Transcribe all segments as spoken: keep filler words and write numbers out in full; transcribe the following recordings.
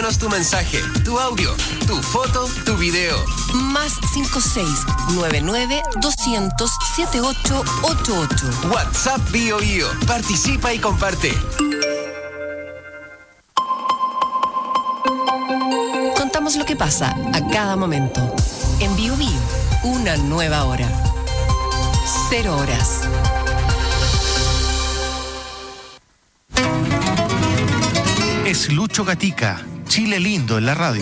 Envíanos tu mensaje, tu audio, tu foto, tu video. Más cinco seis nueve nueve doscientos setenta y ocho ochenta y ocho. WhatsApp Bio Bio. Participa y comparte. Contamos lo que pasa a cada momento. En Bio Bio, una nueva hora. Cero horas. Es Lucho Gatica, Chile lindo en la radio.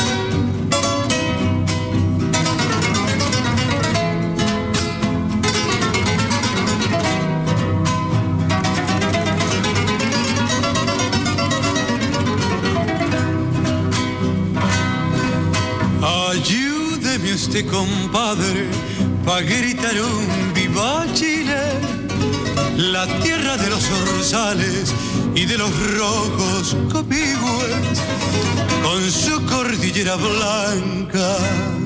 Ayúdeme usted, compadre, pa' gritar un viva Chile, la tierra de los orzales y de los rojos copigües, con su cordillera blanca.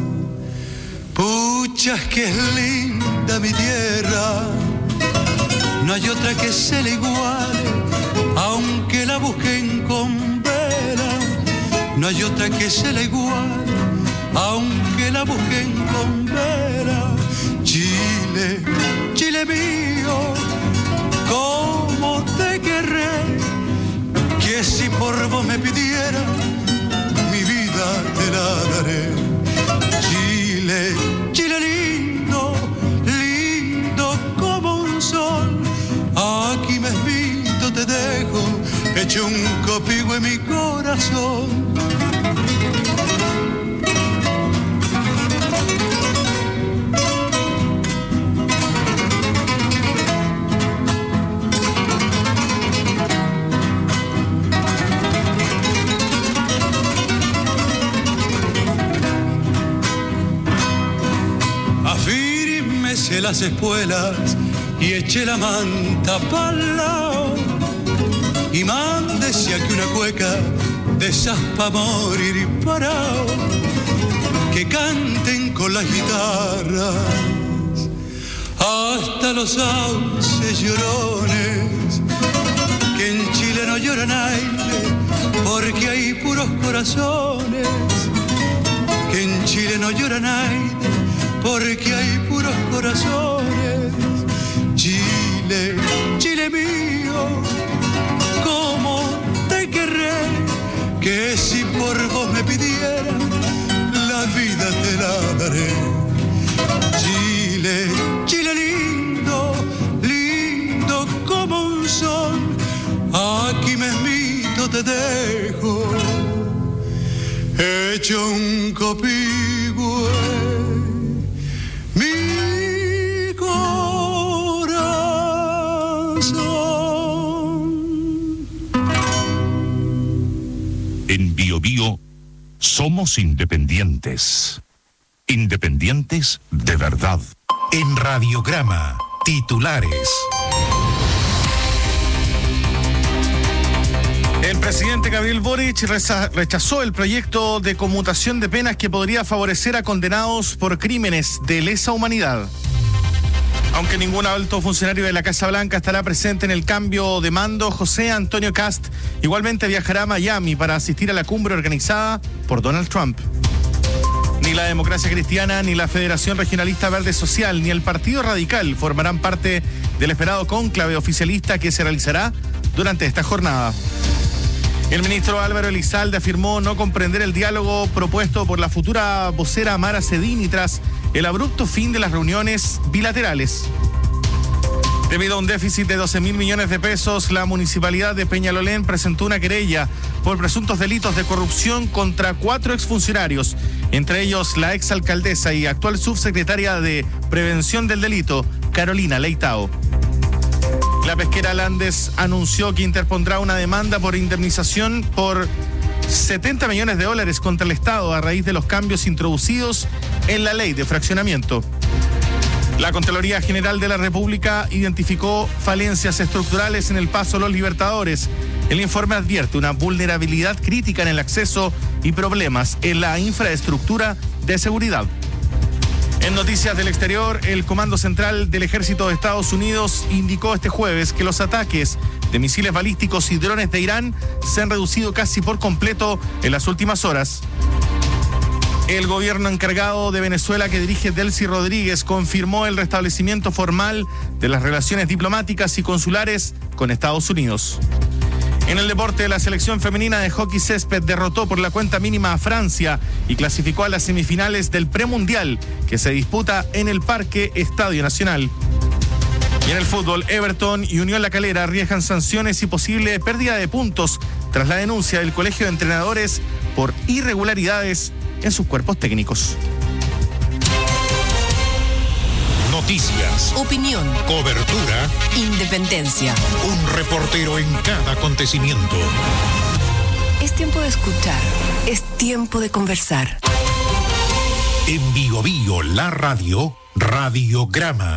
Puchas que es linda mi tierra, no hay otra que se le iguale, aunque la busquen con vela. No hay otra que se le iguale, aunque la busquen con vela. Chile, Chile mío, cómo te querré, que si por vos me pidiera, mi vida te la daré. Chile, Chile lindo, lindo como un sol, aquí mismito te dejo, hecho un copigo en mi corazón. Afírmese las espuelas y eche la manta pa'l lado, y mándese aquí una cueca de esas pa' morir parado, que canten con las guitarras hasta los sauces llorones, que en Chile no llora nadie, porque hay puros corazones, que en Chile no llora nadie, porque hay puros corazones. Chile, Chile mío, cómo te querré, que si por vos me pidiera, la vida te la daré. Chile, Chile lindo, lindo como un sol, aquí mismito te dejo, hecho un copigo mi corazón. En Bio Bio somos independientes. Independientes de verdad. En Radiograma, titulares. El presidente Gabriel Boric rechazó el proyecto de conmutación de penas que podría favorecer a condenados por crímenes de lesa humanidad. Aunque ningún alto funcionario de la Casa Blanca estará presente en el cambio de mando, José Antonio Kast igualmente viajará a Miami para asistir a la cumbre organizada por Donald Trump. Ni la Democracia Cristiana, ni la Federación Regionalista Verde Social, ni el Partido Radical formarán parte del esperado cónclave oficialista que se realizará durante esta jornada. El ministro Álvaro Elizalde afirmó no comprender el diálogo propuesto por la futura vocera Mara Cedini tras el abrupto fin de las reuniones bilaterales. Debido a un déficit de doce mil millones de pesos, la municipalidad de Peñalolén presentó una querella por presuntos delitos de corrupción contra cuatro exfuncionarios, entre ellos la exalcaldesa y actual subsecretaria de Prevención del Delito, Carolina Leitao. La pesquera Landes anunció que interpondrá una demanda por indemnización por setenta millones de dólares contra el Estado a raíz de los cambios introducidos en la ley de fraccionamiento. La Contraloría General de la República identificó falencias estructurales en el Paso Los Libertadores. El informe advierte una vulnerabilidad crítica en el acceso y problemas en la infraestructura de seguridad. En noticias del exterior, el Comando Central del Ejército de Estados Unidos indicó este jueves que los ataques de misiles balísticos y drones de Irán se han reducido casi por completo en las últimas horas. El gobierno encargado de Venezuela que dirige Delcy Rodríguez confirmó el restablecimiento formal de las relaciones diplomáticas y consulares con Estados Unidos. En el deporte, la selección femenina de hockey césped derrotó por la cuenta mínima a Francia y clasificó a las semifinales del premundial que se disputa en el Parque Estadio Nacional. Y en el fútbol, Everton y Unión La Calera arriesgan sanciones y posible pérdida de puntos tras la denuncia del Colegio de Entrenadores por irregularidades en sus cuerpos técnicos. Noticias, Opinión, cobertura, independencia. un reportero en cada acontecimiento. Es tiempo de escuchar, es tiempo de conversar. En Bio Bio, la radio, Radiograma.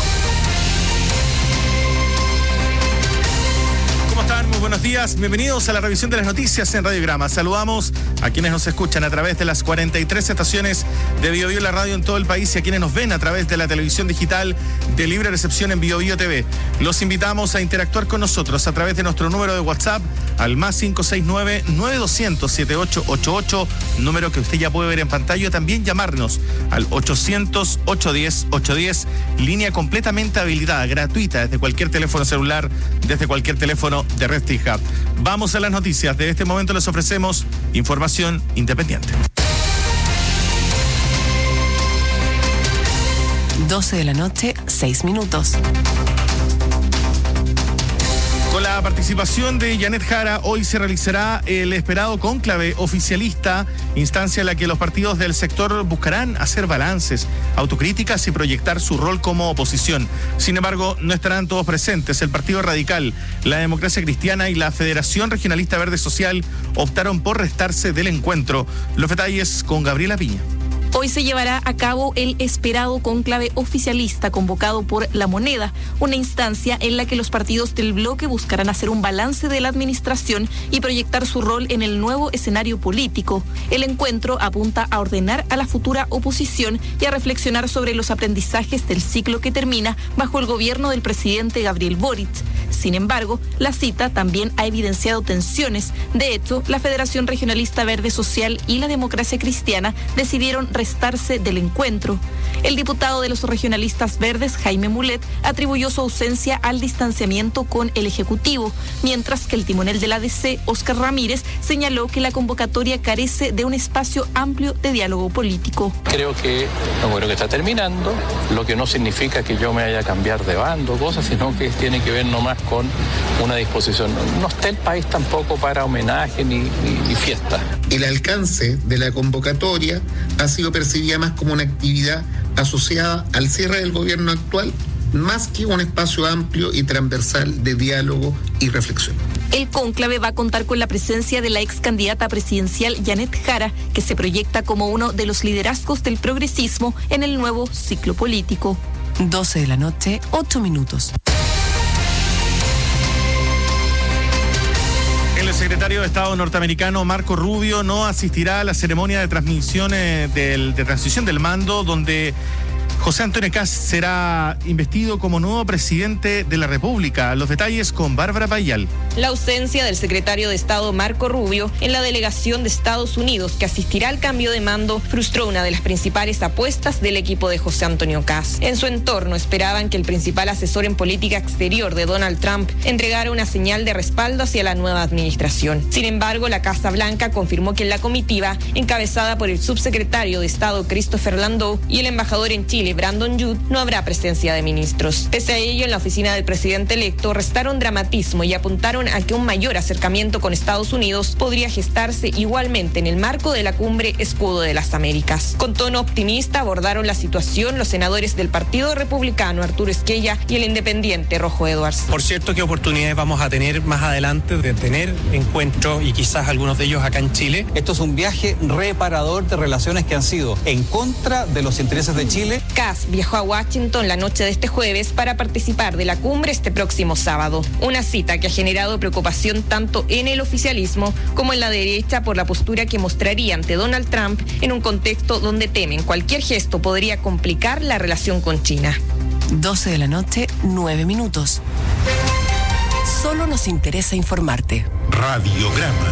¿Cómo están? Muy buenos días. Bienvenidos a la revisión de las noticias en Radiograma. Saludamos a quienes nos escuchan a través de las cuarenta y tres estaciones de Bio Bio la radio en todo el país y a quienes nos ven a través de la televisión digital de libre recepción en Bio Bio T V. Los invitamos a interactuar con nosotros a través de nuestro número de WhatsApp al más cinco seis nueve, nueve dos cero cero, siete ocho ocho ocho, número que usted ya puede ver en pantalla. También llamarnos al ochocientos, ochocientos diez, ochocientos diez, línea completamente habilitada, gratuita, desde cualquier teléfono celular, desde cualquier teléfono de Red Hub. Vamos a las noticias. De este momento les ofrecemos información independiente. doce de la noche, seis minutos. Con la participación de Janet Jara, hoy se realizará el esperado cónclave oficialista, instancia en la que los partidos del sector buscarán hacer balances, autocríticas y proyectar su rol como oposición. Sin embargo, no estarán todos presentes. El Partido Radical, la Democracia Cristiana y la Federación Regionalista Verde Social optaron por restarse del encuentro. Los detalles con Gabriela Piña. Hoy se llevará a cabo el esperado cónclave oficialista convocado por La Moneda, una instancia en la que los partidos del bloque buscarán hacer un balance de la administración y proyectar su rol en el nuevo escenario político. El encuentro apunta a ordenar a la futura oposición y a reflexionar sobre los aprendizajes del ciclo que termina bajo el gobierno del presidente Gabriel Boric. Sin embargo, la cita también ha evidenciado tensiones. De hecho, la Federación Regionalista Verde Social y la Democracia Cristiana decidieron restarse del encuentro. El diputado de los regionalistas verdes, Jaime Mulet, atribuyó su ausencia al distanciamiento con el Ejecutivo, mientras que el timonel de la A D C, Óscar Ramírez, señaló que la convocatoria carece de un espacio amplio de diálogo político. Creo que lo bueno que está terminando, lo que no significa que yo me haya a cambiar de bando, cosas, sino que tiene que ver nomás con una disposición. No está el país tampoco para homenaje ni, ni, ni fiesta. El alcance de la convocatoria ha sido percibida más como una actividad asociada al cierre del gobierno actual, más que un espacio amplio y transversal de diálogo y reflexión. El cónclave va a contar con la presencia de la ex candidata presidencial Janet Jara, que se proyecta como uno de los liderazgos del progresismo en el nuevo ciclo político. doce de la noche, ocho minutos. El secretario de Estado norteamericano Marco Rubio no asistirá a la ceremonia de transmisión eh, del, de transición del mando, donde José Antonio Kast será investido como nuevo presidente de la República. Los detalles con Bárbara Payal. La ausencia del secretario de Estado Marco Rubio en la delegación de Estados Unidos que asistirá al cambio de mando frustró una de las principales apuestas del equipo de José Antonio Kast. En su entorno esperaban que el principal asesor en política exterior de Donald Trump entregara una señal de respaldo hacia la nueva administración. Sin embargo, la Casa Blanca confirmó que la comitiva, encabezada por el subsecretario de Estado Christopher Landau y el embajador en Chile Brandon Judd, no habrá presencia de ministros. Pese a ello, en la oficina del presidente electo restaron dramatismo y apuntaron a que un mayor acercamiento con Estados Unidos podría gestarse igualmente en el marco de la cumbre Escudo de las Américas. Con tono optimista abordaron la situación los senadores del Partido Republicano Arturo Esquella y el independiente Rojo Edwards. Por cierto, ¿qué oportunidades vamos a tener más adelante de tener encuentros y quizás algunos de ellos acá en Chile? Esto es un viaje reparador de relaciones que han sido en contra de los intereses de Chile. Kast viajó a Washington la noche de este jueves para participar de la cumbre este próximo sábado. Una cita que ha generado preocupación tanto en el oficialismo como en la derecha por la postura que mostraría ante Donald Trump en un contexto donde temen cualquier gesto podría complicar la relación con China. doce de la noche, nueve minutos. solo nos interesa informarte. Radiograma.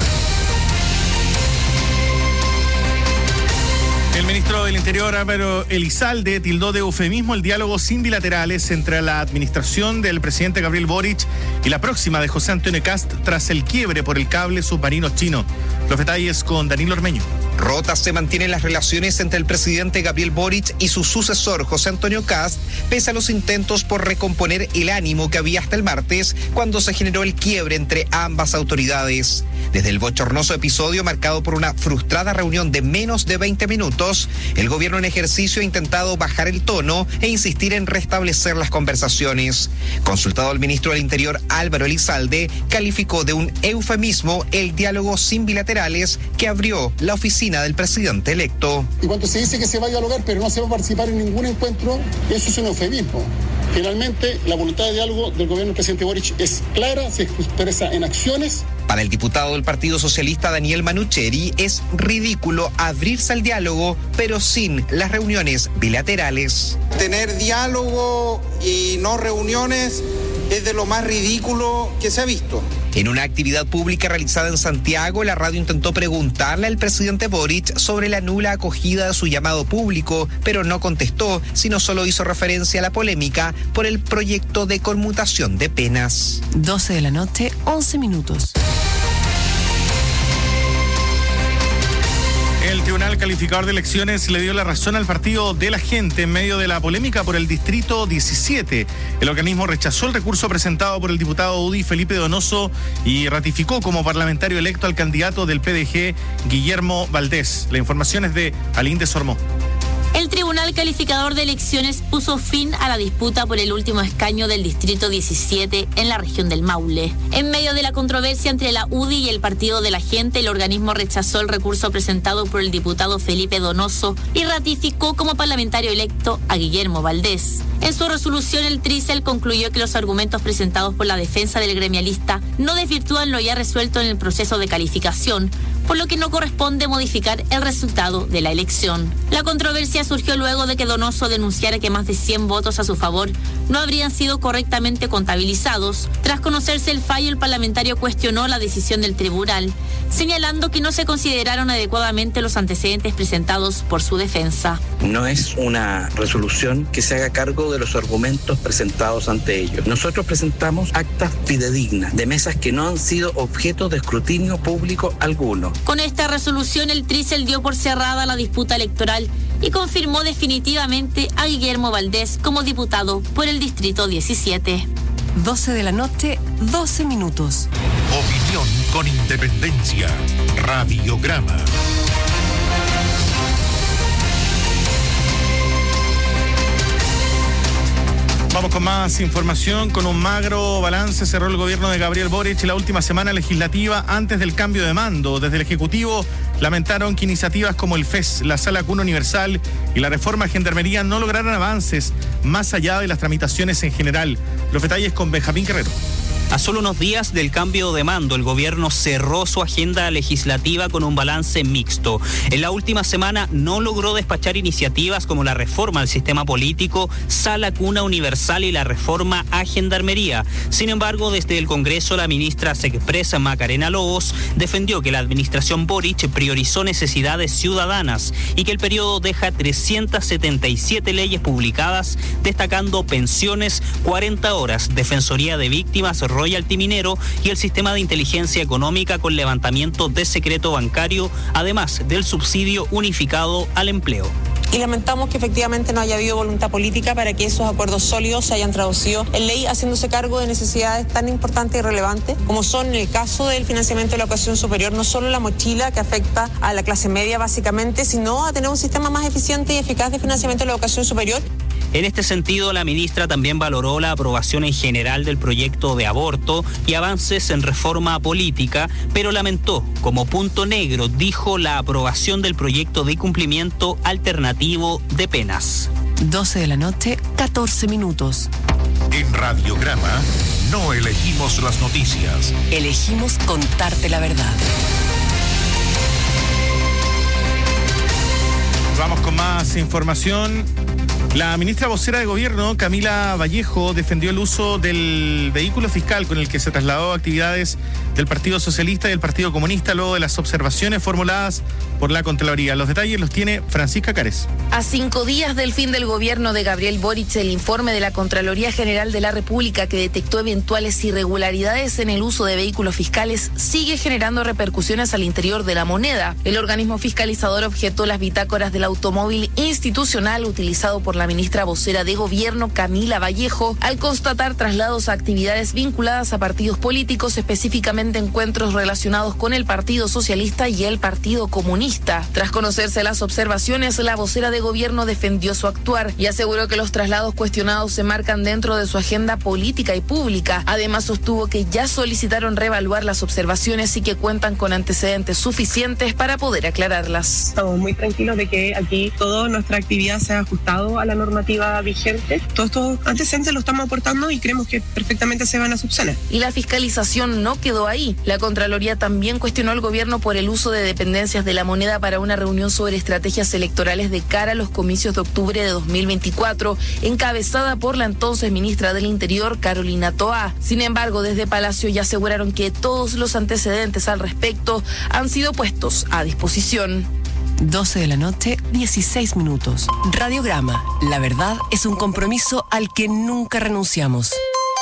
El ministro del Interior, Álvaro Elizalde, tildó de eufemismo el diálogo sin bilaterales entre la administración del presidente Gabriel Boric y la próxima de José Antonio Kast tras el quiebre por el cable submarino chino. Los detalles con Danilo Ormeño. Rotas se mantienen las relaciones entre el presidente Gabriel Boric y su sucesor José Antonio Kast, pese a los intentos por recomponer el ánimo que había hasta el martes, cuando se generó el quiebre entre ambas autoridades. Desde el bochornoso episodio marcado por una frustrada reunión de menos de veinte minutos, el gobierno en ejercicio ha intentado bajar el tono e insistir en restablecer las conversaciones. Consultado al ministro del Interior, Álvaro Elizalde, calificó de un eufemismo el diálogo sin bilaterales que abrió la oficina del presidente electo. Y cuando se dice que se va a dialogar pero no se va a participar en ningún encuentro, eso es un eufemismo. Finalmente, la voluntad de diálogo del gobierno del presidente Boric es clara, se expresa en acciones. Para el diputado del Partido Socialista Daniel Manucheri, es ridículo abrirse al diálogo, pero sin las reuniones bilaterales. Tener diálogo y no reuniones es de lo más ridículo que se ha visto. En una actividad pública realizada en Santiago, la radio intentó preguntarle al presidente Boric sobre la nula acogida de su llamado público, pero no contestó, sino solo hizo referencia a la polémica por el proyecto de conmutación de penas. doce de la noche, once minutos. El Tribunal Calificador de Elecciones le dio la razón al Partido de la Gente en medio de la polémica por el Distrito diecisiete. El organismo rechazó el recurso presentado por el diputado U D I Felipe Donoso y ratificó como parlamentario electo al candidato del P D G, Guillermo Valdés. La información es de Alín Sormó. El Tribunal Calificador de Elecciones puso fin a la disputa por el último escaño del Distrito diecisiete en la región del Maule. En medio de la controversia entre la U D I y el Partido de la Gente, el organismo rechazó el recurso presentado por el diputado Felipe Donoso y ratificó como parlamentario electo a Guillermo Valdés. En su resolución, el Tricel concluyó que los argumentos presentados por la defensa del gremialista no desvirtúan lo ya resuelto en el proceso de calificación, por lo que no corresponde modificar el resultado de la elección. La controversia surgió luego de que Donoso denunciara que más de cien votos a su favor no habrían sido correctamente contabilizados. Tras conocerse el fallo, el parlamentario cuestionó la decisión del tribunal, señalando que no se consideraron adecuadamente los antecedentes presentados por su defensa. No es una resolución que se haga cargo de los argumentos presentados ante ellos. Nosotros presentamos actas fidedignas de mesas que no han sido objeto de escrutinio público alguno. Con esta resolución, el Tricel dio por cerrada la disputa electoral y confirmó definitivamente a Guillermo Valdés como diputado por el Distrito diecisiete. doce de la noche, doce minutos. Opinión con independencia. Radiograma. Vamos con más información. Con un magro balance cerró el gobierno de Gabriel Boric la última semana legislativa antes del cambio de mando. Desde el Ejecutivo lamentaron que iniciativas como el F E S, la Sala Cuna Universal y la reforma a Gendarmería no lograron avances más allá de las tramitaciones en general. Los detalles con Benjamín Guerrero. A solo unos días del cambio de mando, el gobierno cerró su agenda legislativa con un balance mixto. En la última semana no logró despachar iniciativas como la reforma al sistema político, Sala Cuna Universal y la reforma a Gendarmería. Sin embargo, desde el Congreso, la ministra Sexpresa Macarena Lobos defendió que la administración Boric priorizó necesidades ciudadanas y que el periodo deja trescientas setenta y siete leyes publicadas, destacando pensiones, cuarenta horas, defensoría de víctimas, royalty minero y el sistema de inteligencia económica con levantamiento de secreto bancario, además del subsidio unificado al empleo. Y lamentamos que efectivamente no haya habido voluntad política para que esos acuerdos sólidos se hayan traducido en ley, haciéndose cargo de necesidades tan importantes y relevantes como son, en el caso del financiamiento de la educación superior, no solo la mochila que afecta a la clase media básicamente, sino a tener un sistema más eficiente y eficaz de financiamiento de la educación superior. En este sentido, la ministra también valoró la aprobación en general del proyecto de aborto y avances en reforma política, pero lamentó, como punto negro, dijo la aprobación del proyecto de cumplimiento alternativo de penas. doce de la noche, catorce minutos. En Radiograma no elegimos las noticias. Elegimos contarte la verdad. Vamos con más información. La ministra vocera de Gobierno, Camila Vallejo, defendió el uso del vehículo fiscal con el que se trasladó actividades del Partido Socialista y el Partido Comunista luego de las observaciones formuladas por la Contraloría. Los detalles los tiene Francisca Cárez. A cinco días del fin del gobierno de Gabriel Boric, el informe de la Contraloría General de la República que detectó eventuales irregularidades en el uso de vehículos fiscales sigue generando repercusiones al interior de la moneda. El organismo fiscalizador objetó las bitácoras del automóvil institucional utilizado por la ministra vocera de Gobierno, Camila Vallejo, al constatar traslados a actividades vinculadas a partidos políticos, específicamente encuentros relacionados con el Partido Socialista y el Partido Comunista. Tras conocerse las observaciones, la vocera de Gobierno defendió su actuar y aseguró que los traslados cuestionados se marcan dentro de su agenda política y pública. Además, sostuvo que ya solicitaron reevaluar las observaciones y que cuentan con antecedentes suficientes para poder aclararlas. Estamos muy tranquilos de que aquí toda nuestra actividad se ha ajustado a la normativa vigente. Todos estos antecedentes los estamos aportando y creemos que perfectamente se van a subsanar. Y la fiscalización no quedó ahí. La Contraloría también cuestionó al gobierno por el uso de dependencias de la moneda para una reunión sobre estrategias electorales de cara a los comicios de octubre de dos mil veinticuatro, encabezada por la entonces ministra del Interior, Carolina Toá. Sin embargo, desde Palacio ya aseguraron que todos los antecedentes al respecto han sido puestos a disposición. doce de la noche, dieciséis minutos. Radiograma. La verdad es un compromiso al que nunca renunciamos.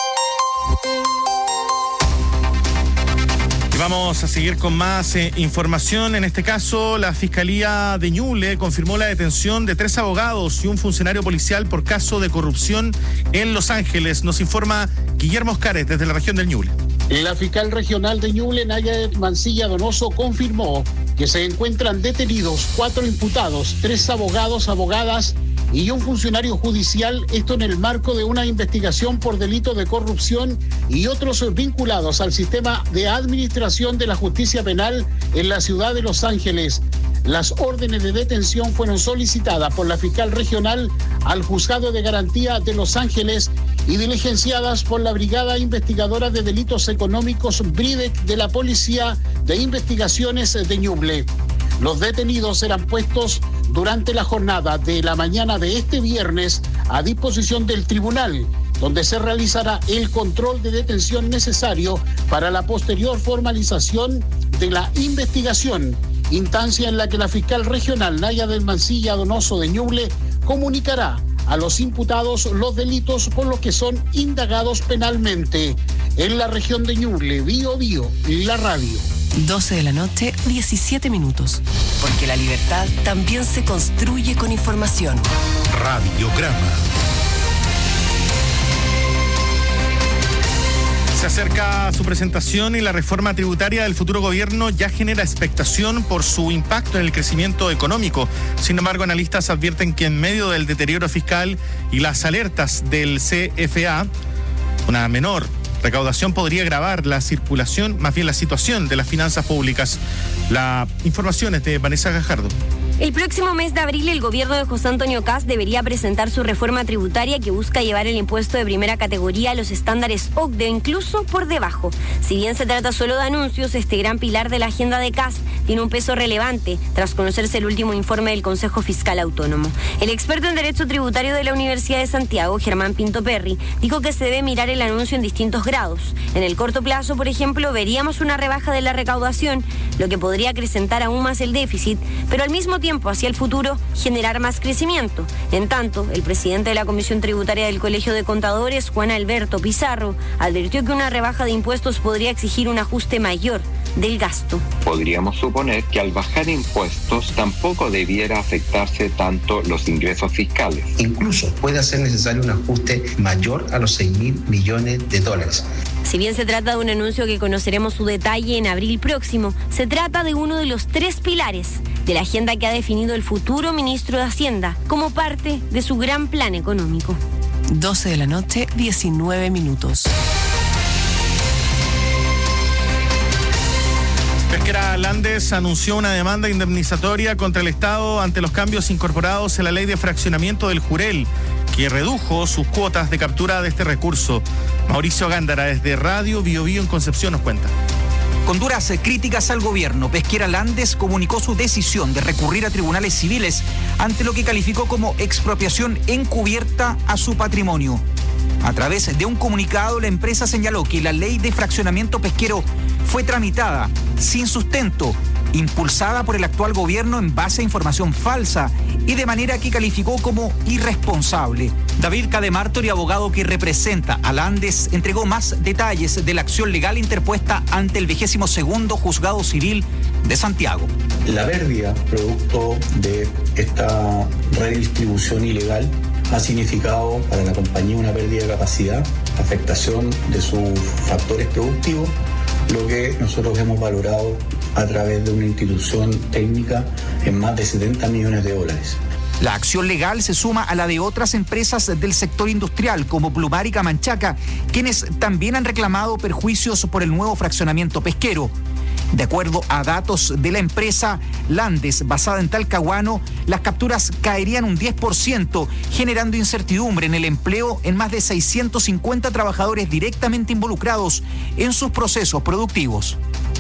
Y vamos a seguir con más eh, información. En este caso, la Fiscalía de Ñuble confirmó la detención de tres abogados y un funcionario policial por caso de corrupción en Los Ángeles. Nos informa Guillermo Oscares desde la región del Ñuble. La fiscal regional de Ñuble, Naya Mancilla Donoso, confirmó que se encuentran detenidos cuatro imputados, tres abogados, abogadas y un funcionario judicial, esto en el marco de una investigación por delito de corrupción y otros vinculados al sistema de administración de la justicia penal en la ciudad de Los Ángeles. Las órdenes de detención fueron solicitadas por la fiscal regional al Juzgado de Garantía de Los Ángeles y diligenciadas por la Brigada Investigadora de Delitos Económicos BRIDEC de la Policía de Investigaciones de Ñuble. Los detenidos serán puestos durante la jornada de la mañana de este viernes a disposición del tribunal, donde se realizará el control de detención necesario para la posterior formalización de la investigación, instancia en la que la fiscal regional Naya del Mancilla Donoso de Ñuble comunicará a los imputados los delitos por los que son indagados penalmente. En la región de Ñuble, Bío Bío, la radio. doce de la noche, diecisiete minutos. Porque la libertad también se construye con información. Radiograma. Se acerca su presentación y la reforma tributaria del futuro gobierno ya genera expectación por su impacto en el crecimiento económico. Sin embargo, analistas advierten que en medio del deterioro fiscal y las alertas del C F A, una menor recaudación podría agravar la circulación, más bien la situación de las finanzas públicas. La información es de Vanessa Gajardo. El próximo mes de abril, el gobierno de José Antonio Kast debería presentar su reforma tributaria que busca llevar el impuesto de primera categoría a los estándares O C D E, incluso por debajo. Si bien se trata solo de anuncios, este gran pilar de la agenda de Kast tiene un peso relevante tras conocerse el último informe del Consejo Fiscal Autónomo. El experto en Derecho Tributario de la Universidad de Santiago, Germán Pinto Perry, dijo que se debe mirar el anuncio en distintos grados. En el corto plazo, por ejemplo, veríamos una rebaja de la recaudación, lo que podría acrecentar aún más el déficit, pero al mismo tiempo hacia el futuro generar más crecimiento. En tanto, el presidente de la Comisión Tributaria del Colegio de Contadores, Juan Alberto Pizarro, advirtió que una rebaja de impuestos podría exigir un ajuste mayor del gasto. Podríamos suponer que al bajar impuestos tampoco debiera afectarse tanto los ingresos fiscales. Incluso puede ser necesario un ajuste mayor a los seis mil millones de dólares. Si bien se trata de un anuncio que conoceremos su detalle en abril próximo, se trata de uno de los tres pilares de la agenda que ha definido el futuro ministro de Hacienda como parte de su gran plan económico. doce de la noche, diecinueve minutos. Pesquera Landes anunció una demanda indemnizatoria contra el Estado ante los cambios incorporados en la ley de fraccionamiento del Jurel, que redujo sus cuotas de captura de este recurso. Mauricio Gándara, desde Radio Bio Bio en Concepción, nos cuenta. Con duras críticas al gobierno, Pesquera Landes comunicó su decisión de recurrir a tribunales civiles ante lo que calificó como expropiación encubierta a su patrimonio. A través de un comunicado, la empresa señaló que la ley de fraccionamiento pesquero fue tramitada sin sustento, impulsada por el actual gobierno en base a información falsa y de manera que calificó como irresponsable. David Cademartori, abogado que representa a Landes, entregó más detalles de la acción legal interpuesta ante el vigésimo segundo Juzgado Civil de Santiago. La pérdida producto de esta redistribución ilegal ha significado para la compañía una pérdida de capacidad, afectación de sus factores productivos, lo que nosotros hemos valorado a través de una institución técnica en más de setenta millones de dólares. La acción legal se suma a la de otras empresas del sector industrial como Plumar y Camanchaca, quienes también han reclamado perjuicios por el nuevo fraccionamiento pesquero. De acuerdo a datos de la empresa Landes, basada en Talcahuano, las capturas caerían un diez por ciento, generando incertidumbre en el empleo en más de seiscientos cincuenta trabajadores directamente involucrados en sus procesos productivos.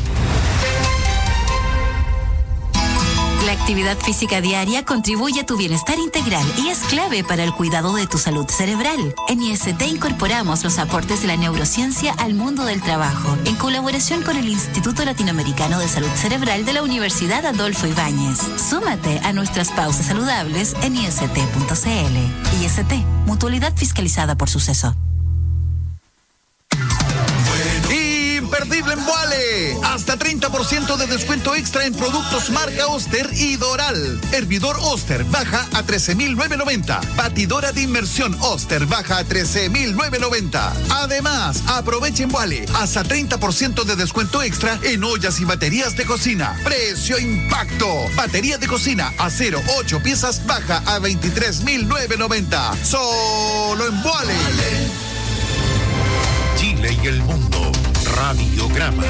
La actividad física diaria contribuye a tu bienestar integral y es clave para el cuidado de tu salud cerebral. En I S T incorporamos los aportes de la neurociencia al mundo del trabajo, en colaboración con el Instituto Latinoamericano de Salud Cerebral de la Universidad Adolfo Ibáñez. Súmate a nuestras pausas saludables en I S T punto C L. I S T, mutualidad fiscalizada por Suceso. Imperdible en Vuale. Hasta treinta por ciento de descuento extra en productos marca Oster y Doral. Hervidor Oster baja a trece mil novecientos noventa. Batidora de inmersión Oster baja a trece mil novecientos noventa. Además, aprovechen Vuale hasta treinta por ciento de descuento extra en ollas y baterías de cocina. Precio impacto. Batería de cocina acero ocho piezas baja a veintitrés mil novecientos noventa. Solo en Vuale. Chile y el mundo. Radiograma.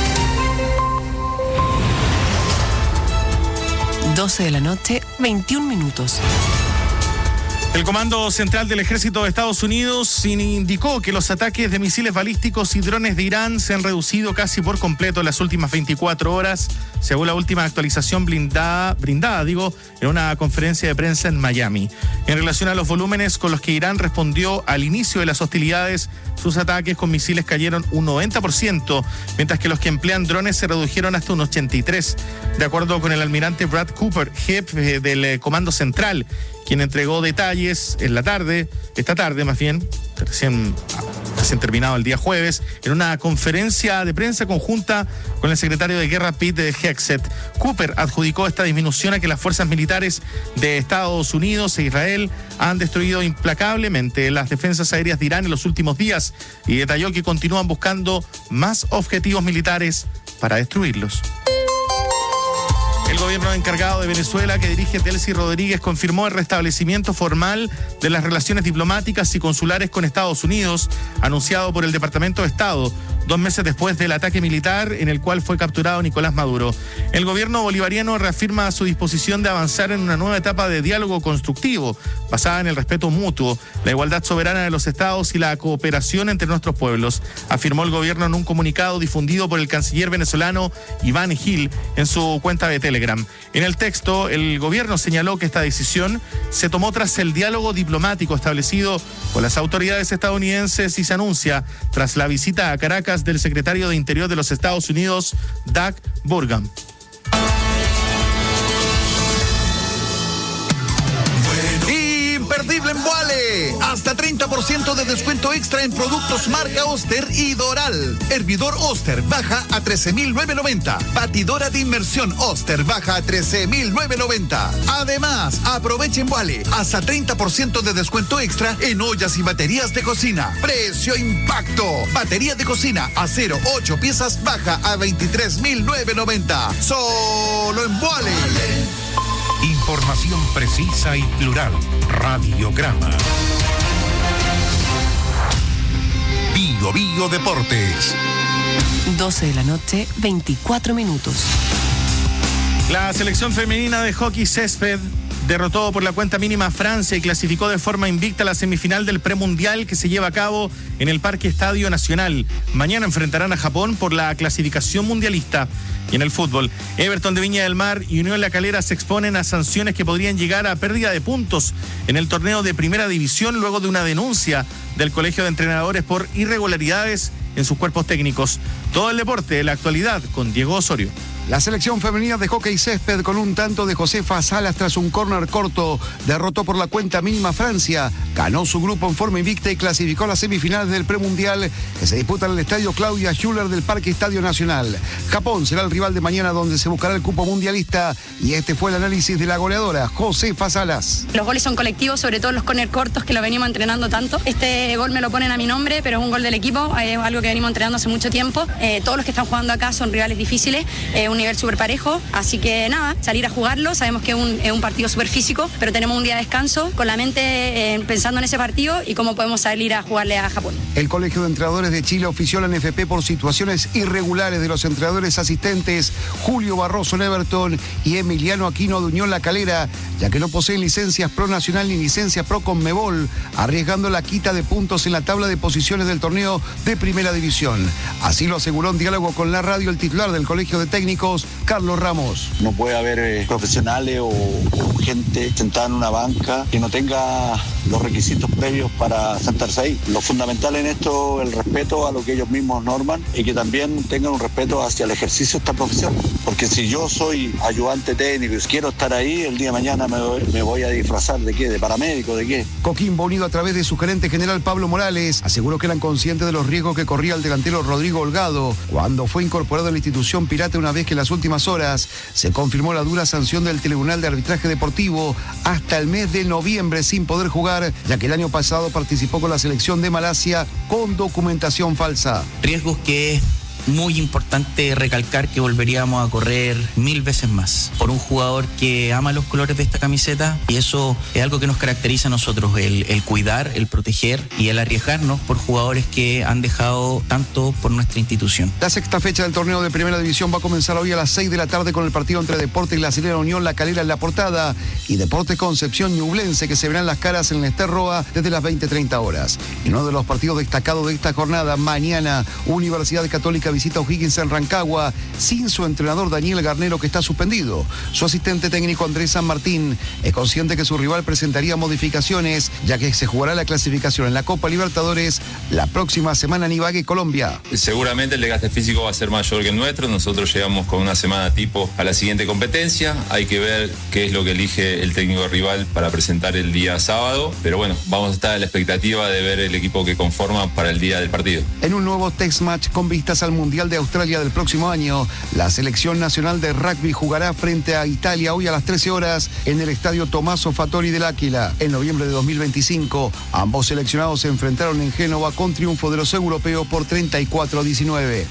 doce de la noche, veintiún minutos. El Comando Central del Ejército de Estados Unidos indicó que los ataques de misiles balísticos y drones de Irán se han reducido casi por completo en las últimas veinticuatro horas, según la última actualización blindada, brindada, digo, en una conferencia de prensa en Miami. En relación a los volúmenes con los que Irán respondió al inicio de las hostilidades, sus ataques con misiles cayeron un noventa por ciento, mientras que los que emplean drones se redujeron hasta un ochenta y tres por ciento, de acuerdo con el almirante Brad Cooper, jefe del Comando Central, quien entregó detalles en la tarde, esta tarde más bien, recién, recién terminado el día jueves, en una conferencia de prensa conjunta con el secretario de Guerra Pete Hegseth. Cooper adjudicó esta disminución a que las fuerzas militares de Estados Unidos e Israel han destruido implacablemente las defensas aéreas de Irán en los últimos días y detalló que continúan buscando más objetivos militares para destruirlos. El gobierno encargado de Venezuela, que dirige Delcy Rodríguez, confirmó el restablecimiento formal de las relaciones diplomáticas y consulares con Estados Unidos, anunciado por el Departamento de Estado, dos meses después del ataque militar en el cual fue capturado Nicolás Maduro. El gobierno bolivariano reafirma su disposición de avanzar en una nueva etapa de diálogo constructivo, basada en el respeto mutuo, la igualdad soberana de los estados y la cooperación entre nuestros pueblos, afirmó el gobierno en un comunicado difundido por el canciller venezolano Iván Gil en su cuenta de Telegram. En el texto, el gobierno señaló que esta decisión se tomó tras el diálogo diplomático establecido con las autoridades estadounidenses y se anuncia tras la visita a Caracas del secretario de Interior de los Estados Unidos, Doug Burgum. Imperdible en Vuale. Hasta treinta por ciento de descuento extra en productos marca Oster y Doral. Hervidor Oster baja a trece mil novecientos noventa. Batidora de inmersión Oster baja a trece mil novecientos noventa. Además, aprovechen Vuale hasta treinta por ciento de descuento extra en ollas y baterías de cocina. Precio impacto. Batería de cocina acero ocho piezas baja a veintitrés mil novecientos noventa. Solo en Vuale. Información precisa y plural. Radiograma. Bio Bio Deportes. doce de la noche, veinticuatro minutos. La selección femenina de hockey césped derrotó por la cuenta mínima a Francia y clasificó de forma invicta a la semifinal del premundial que se lleva a cabo en el Parque Estadio Nacional. Mañana enfrentarán a Japón por la clasificación mundialista. Y en el fútbol, Everton de Viña del Mar y Unión La Calera se exponen a sanciones que podrían llegar a pérdida de puntos en el torneo de Primera División luego de una denuncia del Colegio de Entrenadores por irregularidades en sus cuerpos técnicos. Todo el deporte de la actualidad con Diego Osorio. La selección femenina de hockey césped con un tanto de Josefa Salas tras un córner corto derrotó por la cuenta mínima a Francia, ganó su grupo en forma invicta y clasificó a las semifinales del premundial que se disputa en el estadio Claudia Schuller del Parque Estadio Nacional. Japón será el rival de mañana donde se buscará el cupo mundialista y este fue el análisis de la goleadora Josefa Salas. Los goles son colectivos, sobre todo los córner cortos que lo venimos entrenando tanto. Este gol me lo ponen a mi nombre, pero es un gol del equipo, es algo que venimos entrenando hace mucho tiempo. Eh, todos los que están jugando acá son rivales difíciles, eh, un nivel súper parejo, así que nada, salir a jugarlo. Sabemos que es un, es un partido súper físico, pero tenemos un día de descanso con la mente eh, pensando en ese partido y cómo podemos salir a jugarle a Japón. El Colegio de Entrenadores de Chile ofició la N F P por situaciones irregulares de los entrenadores asistentes Julio Barroso en Everton y Emiliano Aquino de Unión La Calera, ya que no poseen licencias Pro Nacional ni licencia Pro Conmebol, arriesgando la quita de puntos en la tabla de posiciones del torneo de Primera División. Así lo aseguró en diálogo con la radio el titular del Colegio de Técnicos, Carlos Ramos. No puede haber eh, profesionales o, o gente sentada en una banca que no tenga los requisitos previos para sentarse ahí. Lo fundamental en esto es el respeto a lo que ellos mismos norman y que también tengan un respeto hacia el ejercicio de esta profesión. Porque si yo soy ayudante técnico y quiero estar ahí, el día de mañana me voy, me voy a disfrazar de qué, de paramédico, de qué. Coquimbo Unido, a través de su gerente general Pablo Morales, aseguró que eran conscientes de los riesgos que corría el delantero Rodrigo Holgado cuando fue incorporado a la institución pirata, una vez que en las últimas horas se confirmó la dura sanción del Tribunal de Arbitraje Deportivo hasta el mes de noviembre sin poder jugar, ya que el año pasado participó con la selección de Malasia con documentación falsa. Riesgos que es muy importante recalcar que volveríamos a correr mil veces más por un jugador que ama los colores de esta camiseta, y eso es algo que nos caracteriza a nosotros, el, el cuidar, el proteger y el arriesgarnos por jugadores que han dejado tanto por nuestra institución. La sexta fecha del torneo de Primera División va a comenzar hoy a las seis de la tarde con el partido entre Deportes y La Serena Unión La Calera en La Portada y Deportes Concepción Ñublense, que se verán las caras en el Ester Roa desde las veinte treinta horas. Y uno de los partidos destacados de esta jornada, mañana Universidad Católica visita O'Higgins en Rancagua sin su entrenador Daniel Garnero, que está suspendido. Su asistente técnico Andrés San Martín es consciente que su rival presentaría modificaciones, ya que se jugará la clasificación en la Copa Libertadores la próxima semana en Ibagué, Colombia. Seguramente el desgaste físico va a ser mayor que el nuestro. Nosotros llegamos con una semana tipo a la siguiente competencia. Hay que ver qué es lo que elige el técnico rival para presentar el día sábado, pero bueno, vamos a estar a la expectativa de ver el equipo que conforma para el día del partido. En un nuevo test match con vistas al Mundial de Australia del próximo año, la selección nacional de rugby jugará frente a Italia hoy a las trece horas en el estadio Tommaso Fattori del Áquila. En noviembre de dos mil veinticinco, ambos seleccionados se enfrentaron en Génova con triunfo de los europeos por treinta y cuatro a diecinueve.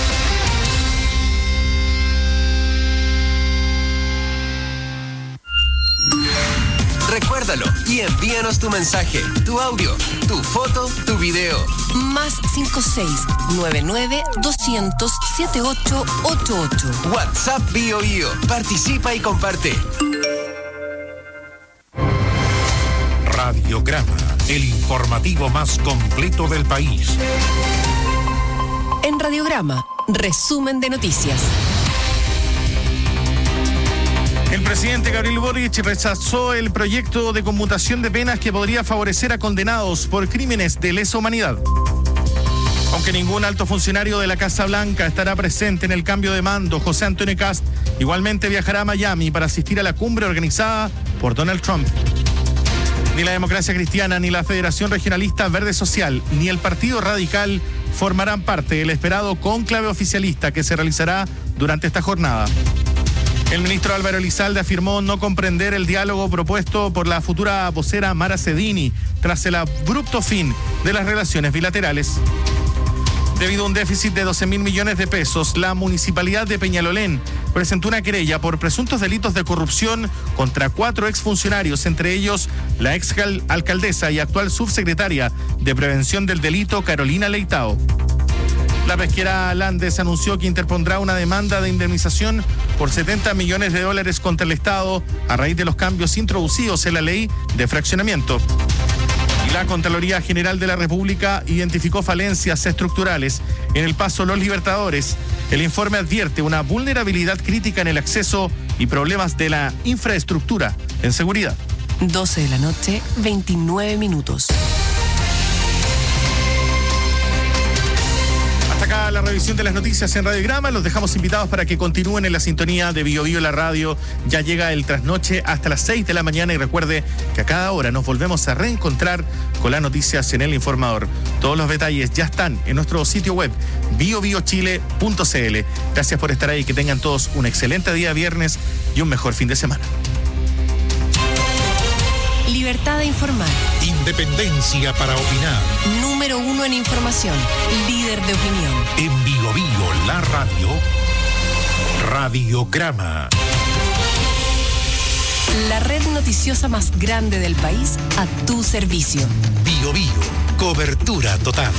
Recuérdalo y envíanos tu mensaje, tu audio, tu foto, tu video. Más cinco seis nueve nueve doscientos setenta y ocho ochenta y ocho. WhatsApp Bio Bio. Participa y comparte. Radiograma, el informativo más completo del país. En Radiograma, resumen de noticias. El presidente Gabriel Boric rechazó el proyecto de conmutación de penas que podría favorecer a condenados por crímenes de lesa humanidad. Aunque ningún alto funcionario de la Casa Blanca estará presente en el cambio de mando, José Antonio Kast igualmente viajará a Miami para asistir a la cumbre organizada por Donald Trump. Ni la Democracia Cristiana, ni la Federación Regionalista Verde Social, ni el Partido Radical formarán parte del esperado cónclave oficialista que se realizará durante esta jornada. El ministro Álvaro Elizalde afirmó no comprender el diálogo propuesto por la futura vocera Mara Cedini tras el abrupto fin de las relaciones bilaterales. Debido a un déficit de doce mil millones de pesos, la municipalidad de Peñalolén presentó una querella por presuntos delitos de corrupción contra cuatro exfuncionarios, entre ellos la ex alcaldesa y actual subsecretaria de Prevención del Delito, Carolina Leitao. La pesquera Landes anunció que interpondrá una demanda de indemnización por setenta millones de dólares contra el Estado a raíz de los cambios introducidos en la ley de fraccionamiento. Y la Contraloría General de la República identificó falencias estructurales en el Paso Los Libertadores. El informe advierte una vulnerabilidad crítica en el acceso y problemas de la infraestructura en seguridad. doce de la noche, veintinueve minutos. Hasta acá la revisión de las noticias en Radiograma. Los dejamos invitados para que continúen en la sintonía de Bio Bio la radio. Ya llega el trasnoche hasta las seis de la mañana y recuerde que a cada hora nos volvemos a reencontrar con las noticias en El Informador. Todos los detalles ya están en nuestro sitio web bio bio chile punto c l. Gracias por estar ahí, que tengan todos un excelente día viernes y un mejor fin de semana. Libertad de informar. Independencia para opinar. Número uno en información. Líder de opinión. En Bio Bio la radio. Radiograma. La red noticiosa más grande del país a tu servicio. Bio Bio. Cobertura total.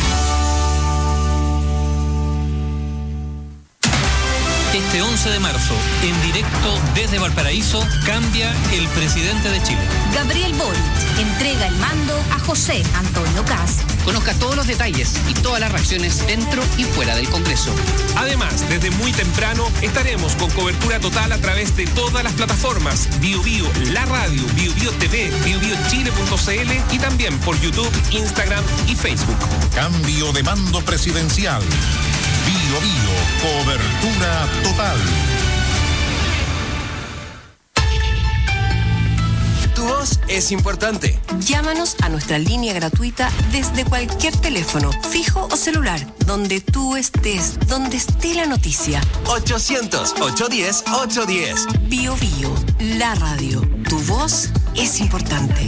Este once de marzo, en directo desde Valparaíso, cambia el presidente de Chile. Gabriel Boric entrega el mando a José Antonio Kast. Conozca todos los detalles y todas las reacciones dentro y fuera del Congreso. Además, desde muy temprano estaremos con cobertura total a través de todas las plataformas: Bio Bio, la radio, Bio Bio T V, bio bio chile punto c l y también por YouTube, Instagram y Facebook. Cambio de mando presidencial. Bio Bio, cobertura total. Tu voz es importante. Llámanos a nuestra línea gratuita desde cualquier teléfono, fijo o celular, donde tú estés, donde esté la noticia. ochocientos, ochocientos diez, ochocientos diez. Bio Bio, la radio. Tu voz es importante.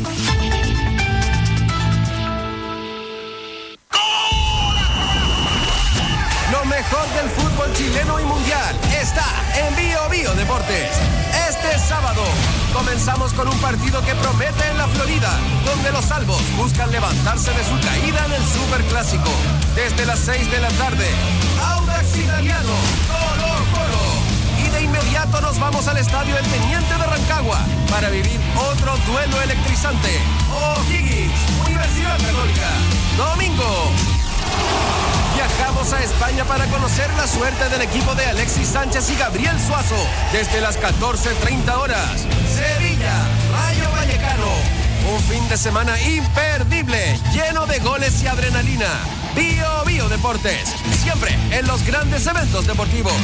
Lo mejor del fútbol chileno y mundial está en Bio Bio Deportes. Este sábado comenzamos con un partido que promete en la Florida, donde los albos buscan levantarse de su caída en el Superclásico. Desde las seis de la tarde, Audax Italiano, Colo Colo. Y de inmediato nos vamos al estadio El Teniente de Rancagua para vivir otro duelo electrizante. O'Higgins, Universidad Católica. Domingo. Viajamos a España para conocer la suerte del equipo de Alexis Sánchez y Gabriel Suazo. Desde las catorce treinta horas, Sevilla, Rayo Vallecano. Un fin de semana imperdible, lleno de goles y adrenalina. Bio Bio Deportes, siempre en los grandes eventos deportivos.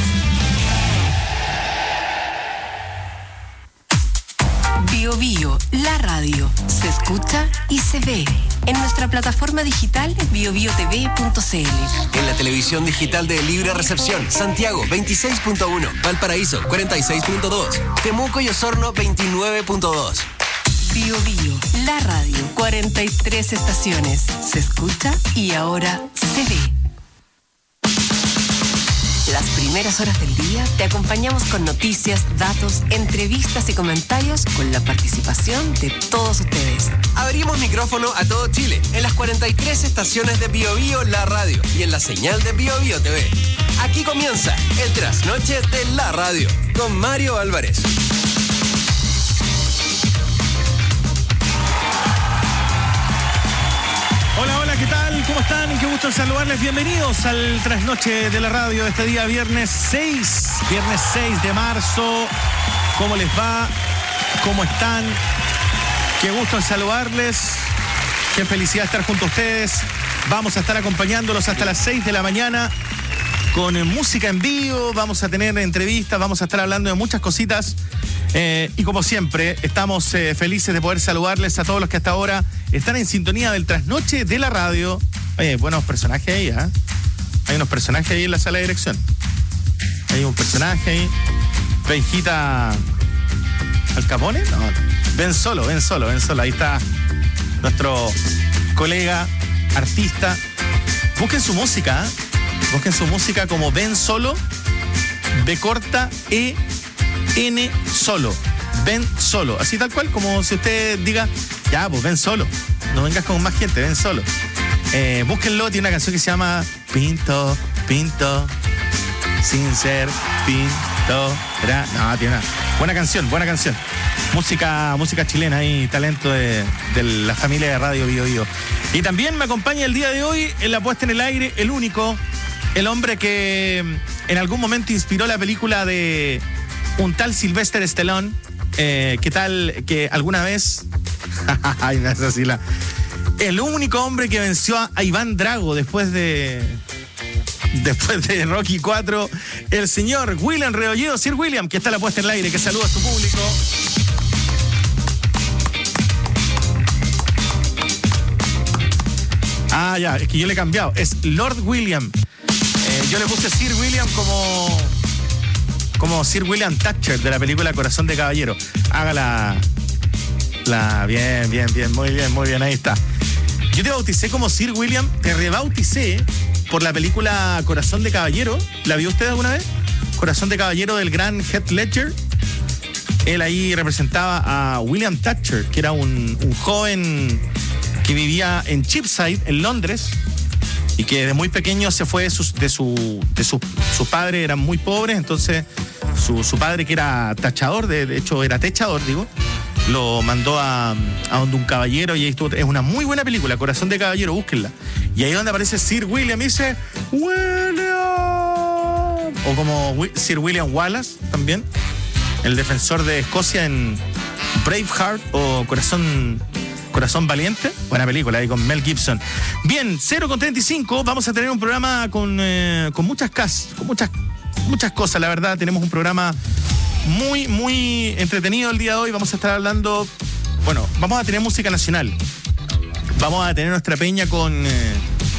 Bio Bio, la radio. Se escucha y se ve. En nuestra plataforma digital bio bio t v punto c l. En la televisión digital de Libre Recepción, Santiago veintiséis punto uno, Valparaíso cuarenta y seis punto dos, Temuco y Osorno veintinueve punto dos. Bio Bio, la radio. cuarenta y tres estaciones. Se escucha y ahora se ve. Las primeras horas del día te acompañamos con noticias, datos, entrevistas y comentarios con la participación de todos ustedes. Abrimos micrófono a todo Chile en las cuarenta y tres estaciones de Bio Bio la radio y en la señal de Bio Bio T V. Aquí comienza el trasnoche de la radio con Mario Álvarez. Hola, hola, ¿qué tal? ¿Cómo están? Qué gusto saludarles. Bienvenidos al trasnoche de la radio de este día, viernes seis. Viernes seis de marzo. ¿Cómo les va? ¿Cómo están? Qué gusto en saludarles. Qué felicidad estar junto a ustedes. Vamos a estar acompañándolos hasta las seis de la mañana con música en vivo. Vamos a tener entrevistas, vamos a estar hablando de muchas cositas. Eh, y como siempre, estamos eh, felices de poder saludarles a todos los que hasta ahora están en sintonía del trasnoche de la radio. Oye, buenos personajes ahí, ¿eh? Hay unos personajes ahí en la sala de dirección. Hay un personaje ahí. Benjita Al Capone, no, ven solo, ven solo, ven solo. Ahí está nuestro colega, artista. Busquen su música, ¿eh? Busquen su música como Ven Solo, B corta, E, N Solo. Ven Solo. Así tal cual, como si usted diga, ya, pues ven solo. No vengas con más gente, ven solo. Eh, búsquenlo, tiene una canción que se llama Pinto, Pinto, sin ser pintora. No, tiene una buena canción, buena canción. Música, música chilena y talento de, de la familia de Radio Bio Bio. Y también me acompaña el día de hoy en la puesta en el aire, el único, el hombre que en algún momento inspiró la película de un tal Sylvester Stallone. Eh, ¿Qué tal que alguna vez... Ay, no es así la... El único hombre que venció a, a Iván Drago después de... Después de Rocky cuatro, el señor William Rebolledo, Sir William, que está en la puesta en el aire, que saluda a su público. Ah, ya, es que yo le he cambiado. Es Lord William. Eh, yo le puse Sir William como... Como Sir William Thatcher de la película Corazón de Caballero. Haga la... la bien, bien, bien, muy bien, muy bien, ahí está. Yo te bauticé como Sir William, te rebauticé por la película Corazón de Caballero. ¿La vio usted alguna vez? Corazón de Caballero del gran Heath Ledger. Él ahí representaba a William Thatcher, que era un, un joven que vivía en Cheapside, en Londres, y que de muy pequeño se fue de sus, de su, de su, sus padres eran muy pobres, entonces su, su padre, que era tachador, de, de hecho era techador, digo, lo mandó a, a donde un caballero, y ahí estuvo. Es una muy buena película, Corazón de Caballero, búsquenla. Y ahí donde aparece Sir William y dice William, o como Sir William Wallace también, el defensor de Escocia en Braveheart o Corazón Corazón Valiente. Buena película ahí con Mel Gibson. Bien, cero con treinta y cinco. Vamos a tener un programa con, eh, con muchas cas, con muchas, muchas cosas, la verdad. Tenemos un programa muy, muy entretenido el día de hoy. Vamos a estar hablando, bueno, vamos a tener música nacional. Vamos a tener nuestra peña con, eh,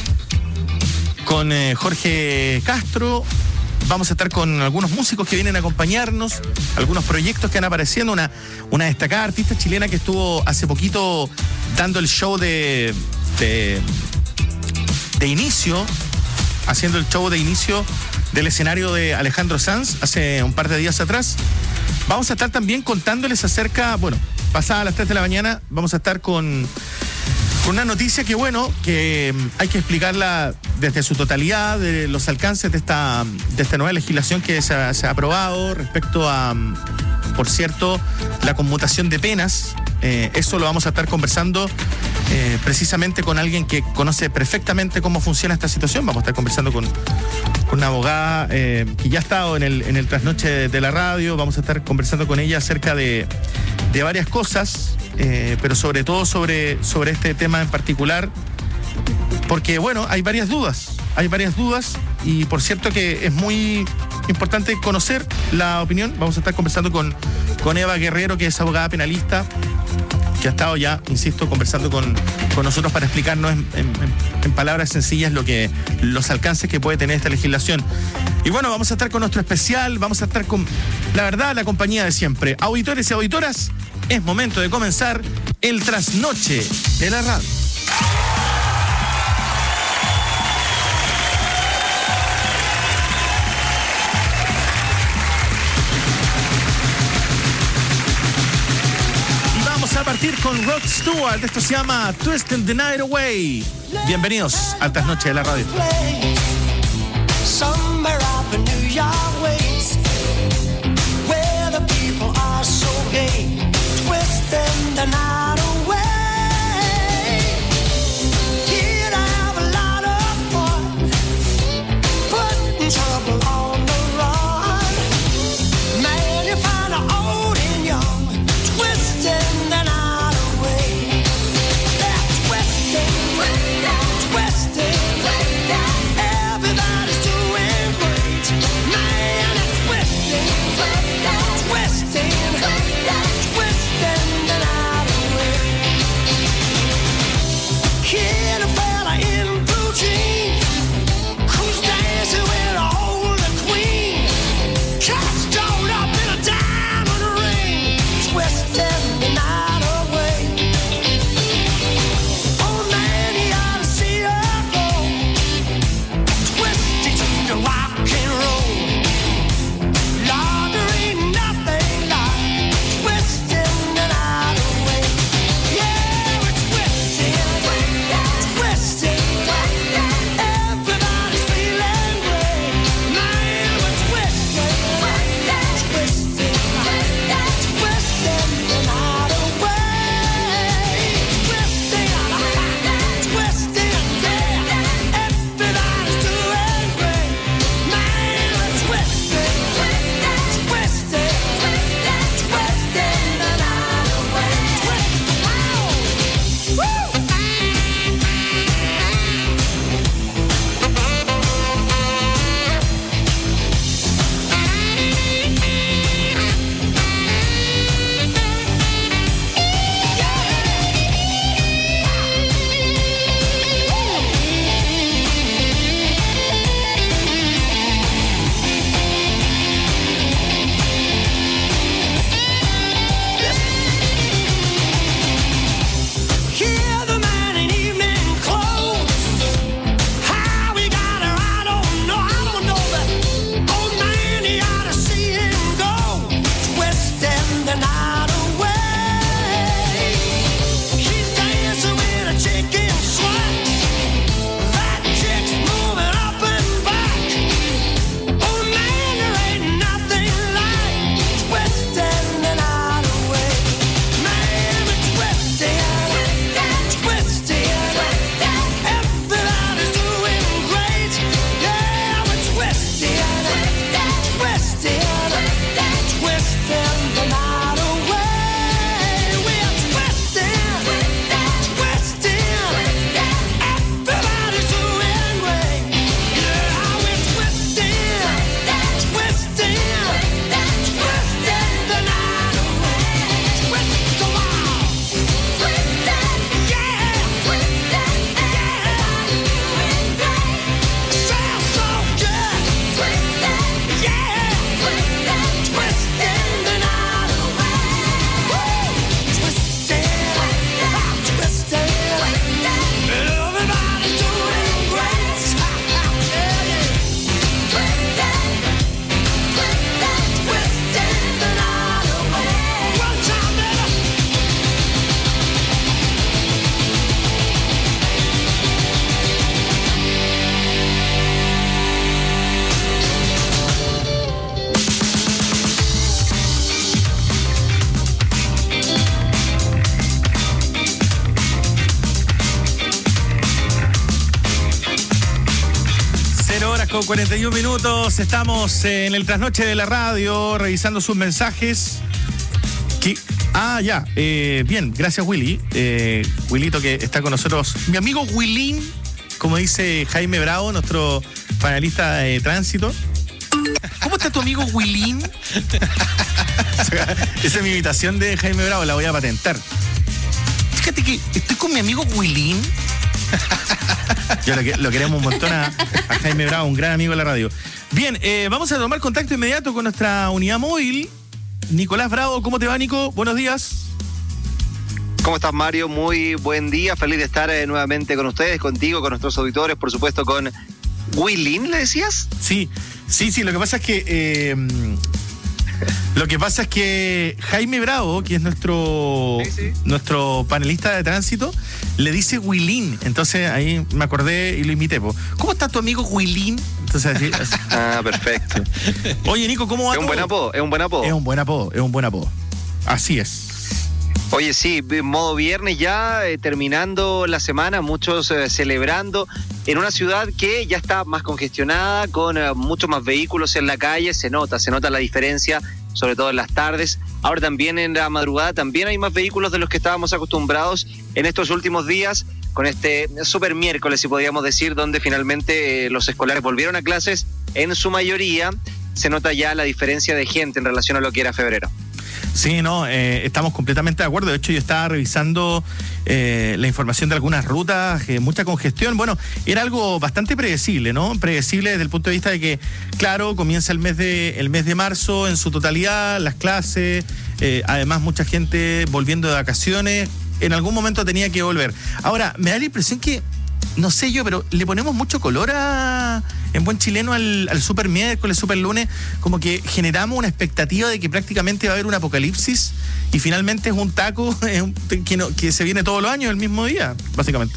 con eh, Jorge Castro. Vamos a estar con algunos músicos que vienen a acompañarnos, algunos proyectos que han apareciendo. Una, una destacada artista chilena que estuvo hace poquito dando el show de, de, de inicio, haciendo el show de inicio del escenario de Alejandro Sanz hace un par de días atrás. Vamos a estar también contándoles acerca, bueno, pasada las tres de la mañana, vamos a estar con... Con una noticia que, bueno, que hay que explicarla desde su totalidad, de los alcances de esta, de esta nueva legislación que se ha, se ha aprobado respecto a, por cierto, la conmutación de penas. Eh, eso lo vamos a estar conversando eh, precisamente con alguien que conoce perfectamente cómo funciona esta situación. Vamos a estar conversando con, con una abogada eh, que ya ha estado en el, en el trasnoche de, de la radio. Vamos a estar conversando con ella acerca de, de varias cosas. Eh, pero sobre todo sobre, sobre este tema en particular, porque bueno, hay varias dudas, hay varias dudas y por cierto que es muy importante conocer la opinión. Vamos a estar conversando con, con Eva Guerrero, que es abogada penalista, que ha estado ya, insisto, conversando con, con nosotros para explicarnos en, en, en palabras sencillas lo que, los alcances que puede tener esta legislación. Y bueno, vamos a estar con nuestro especial, vamos a estar con, la verdad, la compañía de siempre. Auditores y auditoras, es momento de comenzar el trasnoche de la radio. Y vamos a partir con Rod Stewart. Esto se llama Twisting the Night Away. Bienvenidos al trasnoche de la radio. Somewhere up in New York ways, where the people are so gay, twisting the night away. Here I have a lot of fun, putting trouble on the run. Man, you find out old and young, twisting the night away. They're twisting, twisting, twisting, twisting. Everybody's doing great. Man, it's twisting, twisting, twisting, twisting, twisting the night away. horas con cuarenta y un minutos. Estamos en el trasnoche de la radio, revisando sus mensajes. ¿Qué? Ah, ya. Eh, bien, gracias, Willy. Eh, Willito, que está con nosotros. Mi amigo Willín, como dice Jaime Bravo, nuestro panelista de tránsito. ¿Cómo está tu amigo Willín? Esa es mi imitación de Jaime Bravo, la voy a patentar. Fíjate que estoy con mi amigo Willín. Yo lo, lo queremos un montón a, a Jaime Bravo, un gran amigo de la radio. Bien, eh, vamos a tomar contacto inmediato con nuestra unidad móvil. Nicolás Bravo, ¿cómo te va, Nico? Buenos días. ¿Cómo estás, Mario? Muy buen día, feliz de estar eh, nuevamente con ustedes, contigo, con nuestros auditores, por supuesto con Willín, ¿le decías? Sí, sí, sí, lo que pasa es que eh, lo que pasa es que Jaime Bravo, que es nuestro sí, sí. nuestro panelista de tránsito, le dice Willín, entonces ahí me acordé y lo imité. Po. ¿Cómo está tu amigo Willín? Entonces así, así. Ah, perfecto. Oye, Nico, ¿cómo va Es un todo? buen apodo, es un buen apodo. Es un buen apodo, es un buen apodo. Así es. Oye, sí, modo viernes ya, eh, terminando la semana, muchos eh, celebrando en una ciudad que ya está más congestionada, con eh, muchos más vehículos en la calle, se nota, se nota la diferencia, sobre todo en las tardes. Ahora también en la madrugada también hay más vehículos de los que estábamos acostumbrados en estos últimos días, con este super miércoles, si podríamos decir, donde finalmente eh, los escolares volvieron a clases, en su mayoría se nota ya la diferencia de gente en relación a lo que era febrero. Sí, no, eh, estamos completamente de acuerdo. De hecho, yo estaba revisando eh, la información de algunas rutas, eh, mucha congestión. Bueno, era algo bastante predecible, ¿no? Predecible desde el punto de vista de que, claro, comienza el mes de, el mes de marzo en su totalidad, las clases, eh, además mucha gente volviendo de vacaciones. En algún momento tenía que volver. Ahora, me da la impresión que, no sé yo, pero le ponemos mucho color a, en buen chileno al, al super miércoles, super lunes, como que generamos una expectativa de que prácticamente va a haber un apocalipsis y finalmente es un taco es un, que, no, que se viene todos los años el mismo día, básicamente.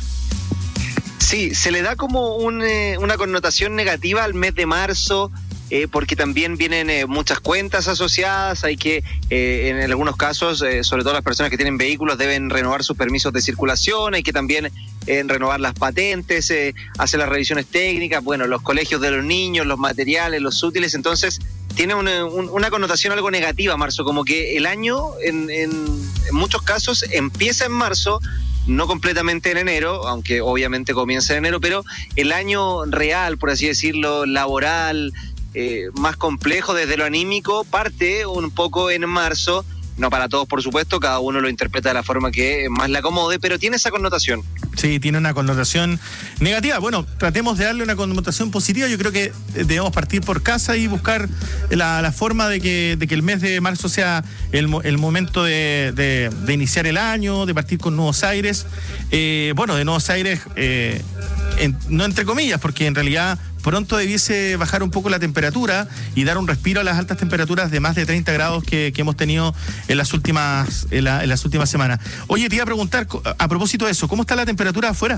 Sí, se le da como un, eh, una connotación negativa al mes de marzo, eh, porque también vienen eh, muchas cuentas asociadas, hay que, eh, en algunos casos, eh, sobre todo las personas que tienen vehículos, deben renovar sus permisos de circulación, hay que también eh, renovar las patentes, eh, hacer las revisiones técnicas, bueno, los colegios de los niños, los materiales, los útiles, entonces tiene una, un, una connotación algo negativa, marzo, como que el año, en, en, en muchos casos, empieza en marzo, no completamente en enero, aunque obviamente comienza en enero, pero el año real, por así decirlo, laboral, eh, más complejo desde lo anímico, parte un poco en marzo, no para todos por supuesto, cada uno lo interpreta de la forma que más le acomode, pero tiene esa connotación. Sí, tiene una connotación negativa. Bueno, tratemos de darle una connotación positiva. Yo creo que debemos partir por casa y buscar la, la forma de que, de que el mes de marzo sea el, el momento de, de, de iniciar el año, de partir con nuevos aires. Eh, bueno, de nuevos aires, eh, en, no entre comillas, porque en realidad pronto debiese bajar un poco la temperatura y dar un respiro a las altas temperaturas de más de treinta grados que, que hemos tenido en las últimas en, la, en las últimas semanas. Oye, te iba a preguntar, a propósito de eso, ¿cómo está la temperatura afuera?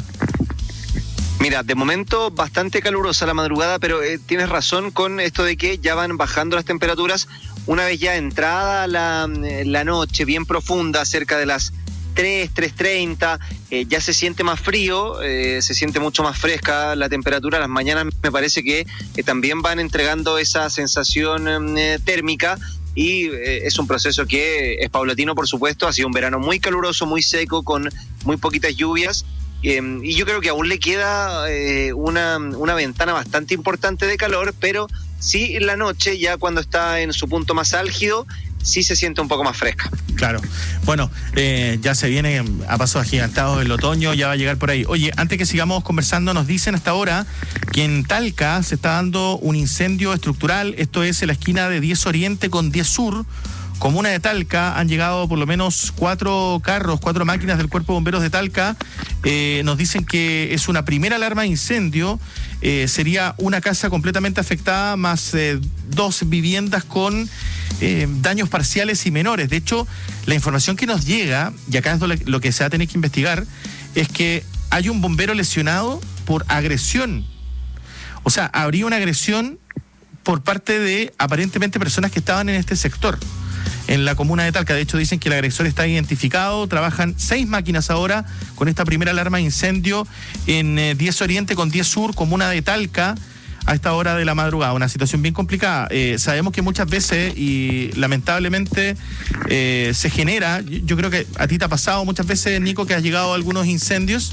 Mira, de momento bastante calurosa la madrugada, pero eh, tienes razón con esto de que ya van bajando las temperaturas. Una vez ya entrada la, la noche bien profunda, cerca de las tres, tres treinta, eh, ya se siente más frío, eh, se siente mucho más fresca la temperatura. Las mañanas me parece que eh, también van entregando esa sensación eh, térmica y eh, es un proceso que es paulatino, por supuesto. Ha sido un verano muy caluroso, muy seco, con muy poquitas lluvias. Eh, y yo creo que aún le queda eh, una, una ventana bastante importante de calor, pero sí en la noche, ya cuando está en su punto más álgido, sí se siente un poco más fresca. Claro. Bueno, eh, ya se viene a pasos agigantados el otoño, ya va a llegar por ahí. Oye, antes que sigamos conversando, nos dicen hasta ahora que en Talca se está dando un incendio estructural. Esto es en la esquina de diez Oriente con diez Sur, comuna de Talca. Han llegado por lo menos cuatro carros, cuatro máquinas del Cuerpo de Bomberos de Talca. Eh, nos dicen que es una primera alarma de incendio. Eh, sería una casa completamente afectada, más eh, dos viviendas con eh, daños parciales y menores. De hecho, la información que nos llega, y acá es lo que se va a tener que investigar, es que hay un bombero lesionado por agresión. O sea, habría una agresión por parte de aparentemente personas que estaban en este sector, en la comuna de Talca. De hecho, dicen que el agresor está identificado. Trabajan seis máquinas ahora con esta primera alarma de incendio en eh, diez Oriente con diez Sur, comuna de Talca. a esta hora de la madrugada, una situación bien complicada. Eh, sabemos que muchas veces, y lamentablemente eh, se genera, yo creo que a ti te ha pasado muchas veces, Nico, que has llegado a algunos incendios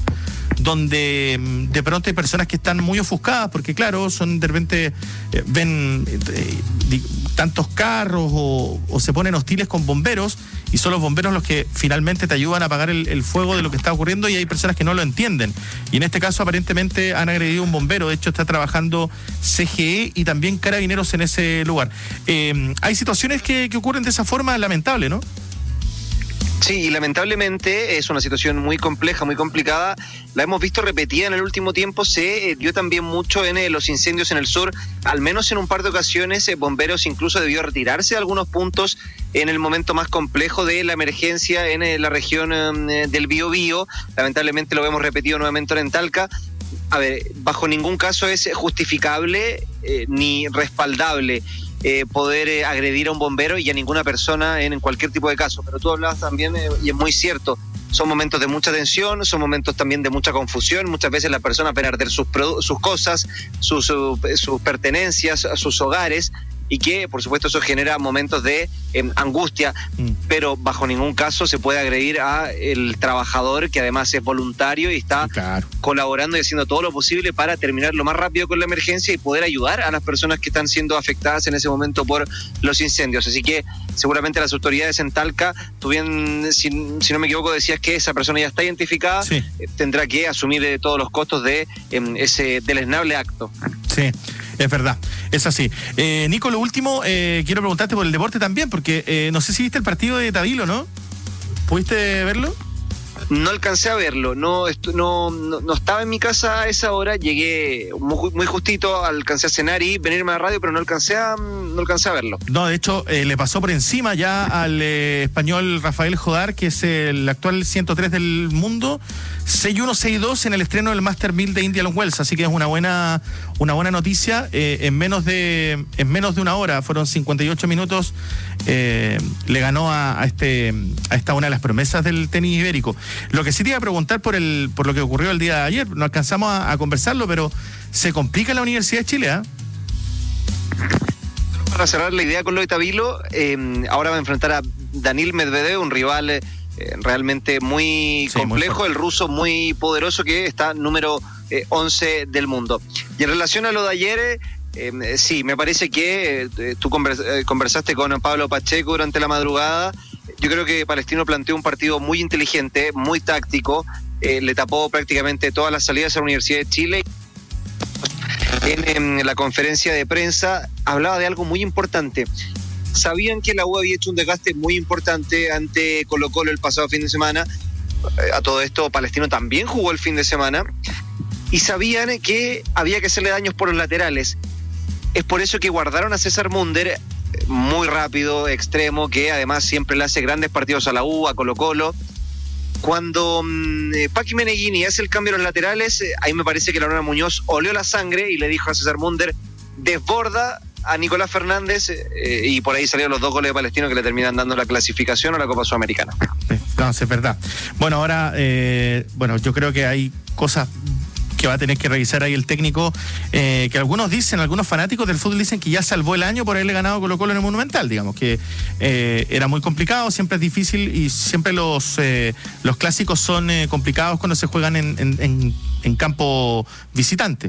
donde de pronto hay personas que están muy ofuscadas, porque claro, son de repente, eh, ven eh, tantos carros o, o se ponen hostiles con bomberos, y son los bomberos los que finalmente te ayudan a apagar el, el fuego de lo que está ocurriendo, y hay personas que no lo entienden. Y en este caso aparentemente han agredido a un bombero, de hecho está trabajando C G E y también Carabineros en ese lugar. Eh, hay situaciones que, que ocurren de esa forma, lamentable, ¿no? Sí, y lamentablemente es una situación muy compleja, muy complicada. La hemos visto repetida en el último tiempo. Se eh, dio también mucho en eh, los incendios en el sur. Al menos en un par de ocasiones, eh, bomberos incluso debió retirarse de algunos puntos en el momento más complejo de la emergencia en eh, la región eh, del Biobío. Lamentablemente lo vemos repetido nuevamente en Talca. A ver, bajo ningún caso es justificable eh, ni respaldable Eh, poder eh, agredir a un bombero y a ninguna persona en, en cualquier tipo de caso. Pero tú hablabas también, eh, y es muy cierto, son momentos de mucha tensión, son momentos también de mucha confusión. Muchas veces las personas ven arder sus, sus cosas, sus, sus, sus pertenencias, sus hogares, y que por supuesto eso genera momentos de eh, angustia, mm. pero bajo ningún caso se puede agredir a el trabajador, que además es voluntario y está claro. colaborando y haciendo todo lo posible para terminar lo más rápido con la emergencia y poder ayudar a las personas que están siendo afectadas en ese momento por los incendios. Así que seguramente las autoridades en Talca, tú bien, si, si no me equivoco, decías que esa persona ya está identificada, sí. eh, tendrá que asumir eh, todos los costos de eh, ese deleznable acto. Sí. Es verdad, es así. Eh, Nico, lo último, eh, quiero preguntarte por el deporte también, porque eh, no sé si viste el partido de Tabilo, ¿no? ¿Pudiste verlo? No alcancé a verlo, no, no, no, no estaba en mi casa a esa hora, llegué muy, muy justito, alcancé a cenar y venirme a la radio, pero no alcancé a, no alcancé a verlo. No, de hecho, eh, le pasó por encima ya al eh, español Rafael Jodar, que es el actual ciento tres del mundo, seis uno, seis dos en el estreno del Master mil de Indian Wells, así que es una buena una buena noticia. Eh, en menos de en menos de una hora, fueron cincuenta y ocho minutos, eh, le ganó a, a este a esta una de las promesas del tenis ibérico. Lo que sí te iba a preguntar por el por lo que ocurrió el día de ayer, no alcanzamos a, a conversarlo, pero se complica la Universidad de Chile, ¿eh? Para cerrar la idea con lo de Tabilo, eh, ahora va a enfrentar a Daniil Medvedev, un rival eh, realmente muy sí, complejo, muy el ruso muy poderoso, que está número eh, once del mundo. Y en relación a lo de ayer, eh, sí, me parece que eh, tú convers eh, conversaste con Pablo Pacheco durante la madrugada. Yo creo que Palestino planteó un partido muy inteligente, muy táctico, eh, le tapó prácticamente todas las salidas a la Universidad de Chile. En, en la conferencia de prensa hablaba de algo muy importante. Sabían que la U había hecho un desgaste muy importante ante Colo-Colo el pasado fin de semana. A todo esto, Palestino también jugó el fin de semana. Y sabían que había que hacerle daños por los laterales. Es por eso que guardaron a César Munder, muy rápido, extremo, que además siempre le hace grandes partidos a la U, a Colo-Colo. Cuando eh, Paqui Meneghini hace el cambio en los laterales, eh, ahí me parece que Laura Muñoz olió la sangre y le dijo a César Munder, desborda a Nicolás Fernández, eh, y por ahí salieron los dos goles de Palestino que le terminan dando la clasificación a la Copa Sudamericana. No, es verdad. Bueno, ahora, eh, bueno, yo creo que hay cosas que va a tener que revisar ahí el técnico, eh, que algunos dicen, algunos fanáticos del fútbol dicen que ya salvó el año por haberle ganado Colo-Colo en el Monumental, digamos, que eh, era muy complicado, siempre es difícil y siempre los eh, los clásicos son eh, complicados cuando se juegan en, en, en, en campo visitante.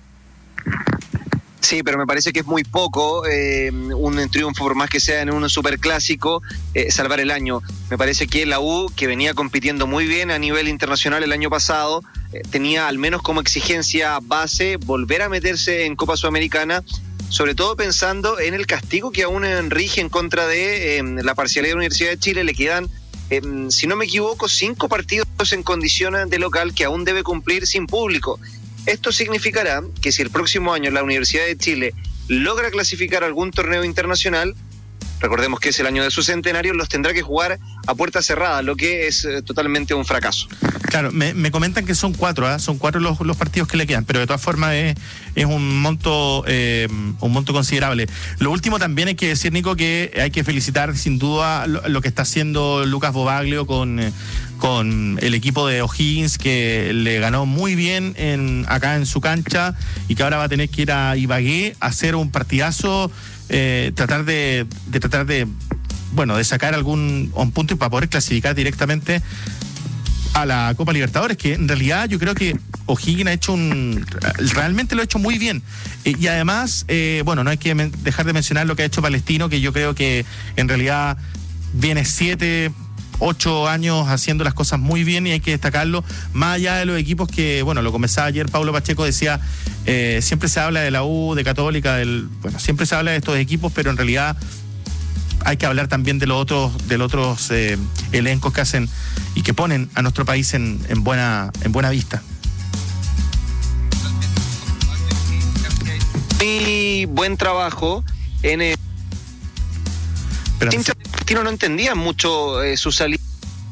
Sí, pero me parece que es muy poco eh, un triunfo, por más que sea en un superclásico, eh, salvar el año. Me parece que la U, que venía compitiendo muy bien a nivel internacional el año pasado, eh, tenía al menos como exigencia base volver a meterse en Copa Sudamericana, sobre todo pensando en el castigo que aún rige en contra de eh, la parcialidad de la Universidad de Chile. Le quedan, eh, si no me equivoco, cinco partidos en condición de local que aún debe cumplir sin público. Esto significará que si el próximo año la Universidad de Chile logra clasificar algún torneo internacional, recordemos que es el año de su centenario, los tendrá que jugar a puerta cerrada, lo que es eh, totalmente un fracaso. Claro, me, me comentan que son cuatro, ¿eh? son cuatro los, los partidos que le quedan, pero de todas formas es, es un monto eh, un monto considerable. Lo último también hay que decir, Nico, que hay que felicitar sin duda lo, lo que está haciendo Lucas Bobaglio con, eh, con el equipo de O'Higgins, que le ganó muy bien en, acá en su cancha, y que ahora va a tener que ir a Ibagué a hacer un partidazo, eh, tratar de, de tratar de bueno de sacar algún un punto para poder clasificar directamente a la Copa Libertadores, que en realidad yo creo que O'Higgins ha hecho un realmente lo ha hecho muy bien, eh, y además eh, bueno, no hay que men- dejar de mencionar lo que ha hecho Palestino, que yo creo que en realidad viene siete ocho años haciendo las cosas muy bien, y hay que destacarlo, más allá de los equipos que, bueno, lo comenzaba ayer Pablo Pacheco, decía, eh, siempre se habla de la U, de Católica, del, bueno, siempre se habla de estos equipos, pero en realidad hay que hablar también de los otros, de los otros eh, elencos que hacen y que ponen a nuestro país en, en buena, en buena vista. Muy buen trabajo en el... No entendía mucho eh, su salida.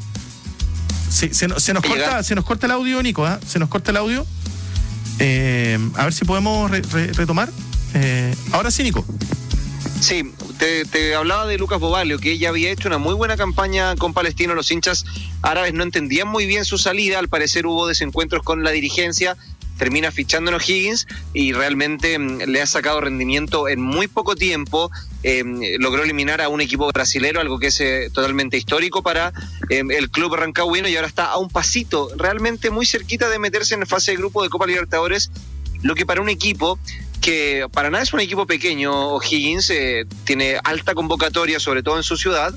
Sí, se, se, nos corta, se nos corta el audio, Nico, ¿eh? Se nos corta el audio. Eh, a ver si podemos re, re, retomar. Eh, ahora sí, Nico. Sí, te, te hablaba de Lucas Bobalio, que ella había hecho una muy buena campaña con Palestino. Los hinchas árabes no entendían muy bien su salida. Al parecer hubo desencuentros con la dirigencia. Termina fichando en O'Higgins y realmente mm, le ha sacado rendimiento en muy poco tiempo. Eh, logró eliminar a un equipo brasilero, algo que es eh, totalmente histórico para eh, el club rancagüino, y ahora está a un pasito, realmente muy cerquita de meterse en la fase de grupo de Copa Libertadores, lo que para un equipo que para nada es un equipo pequeño, O'Higgins eh, tiene alta convocatoria, sobre todo en su ciudad,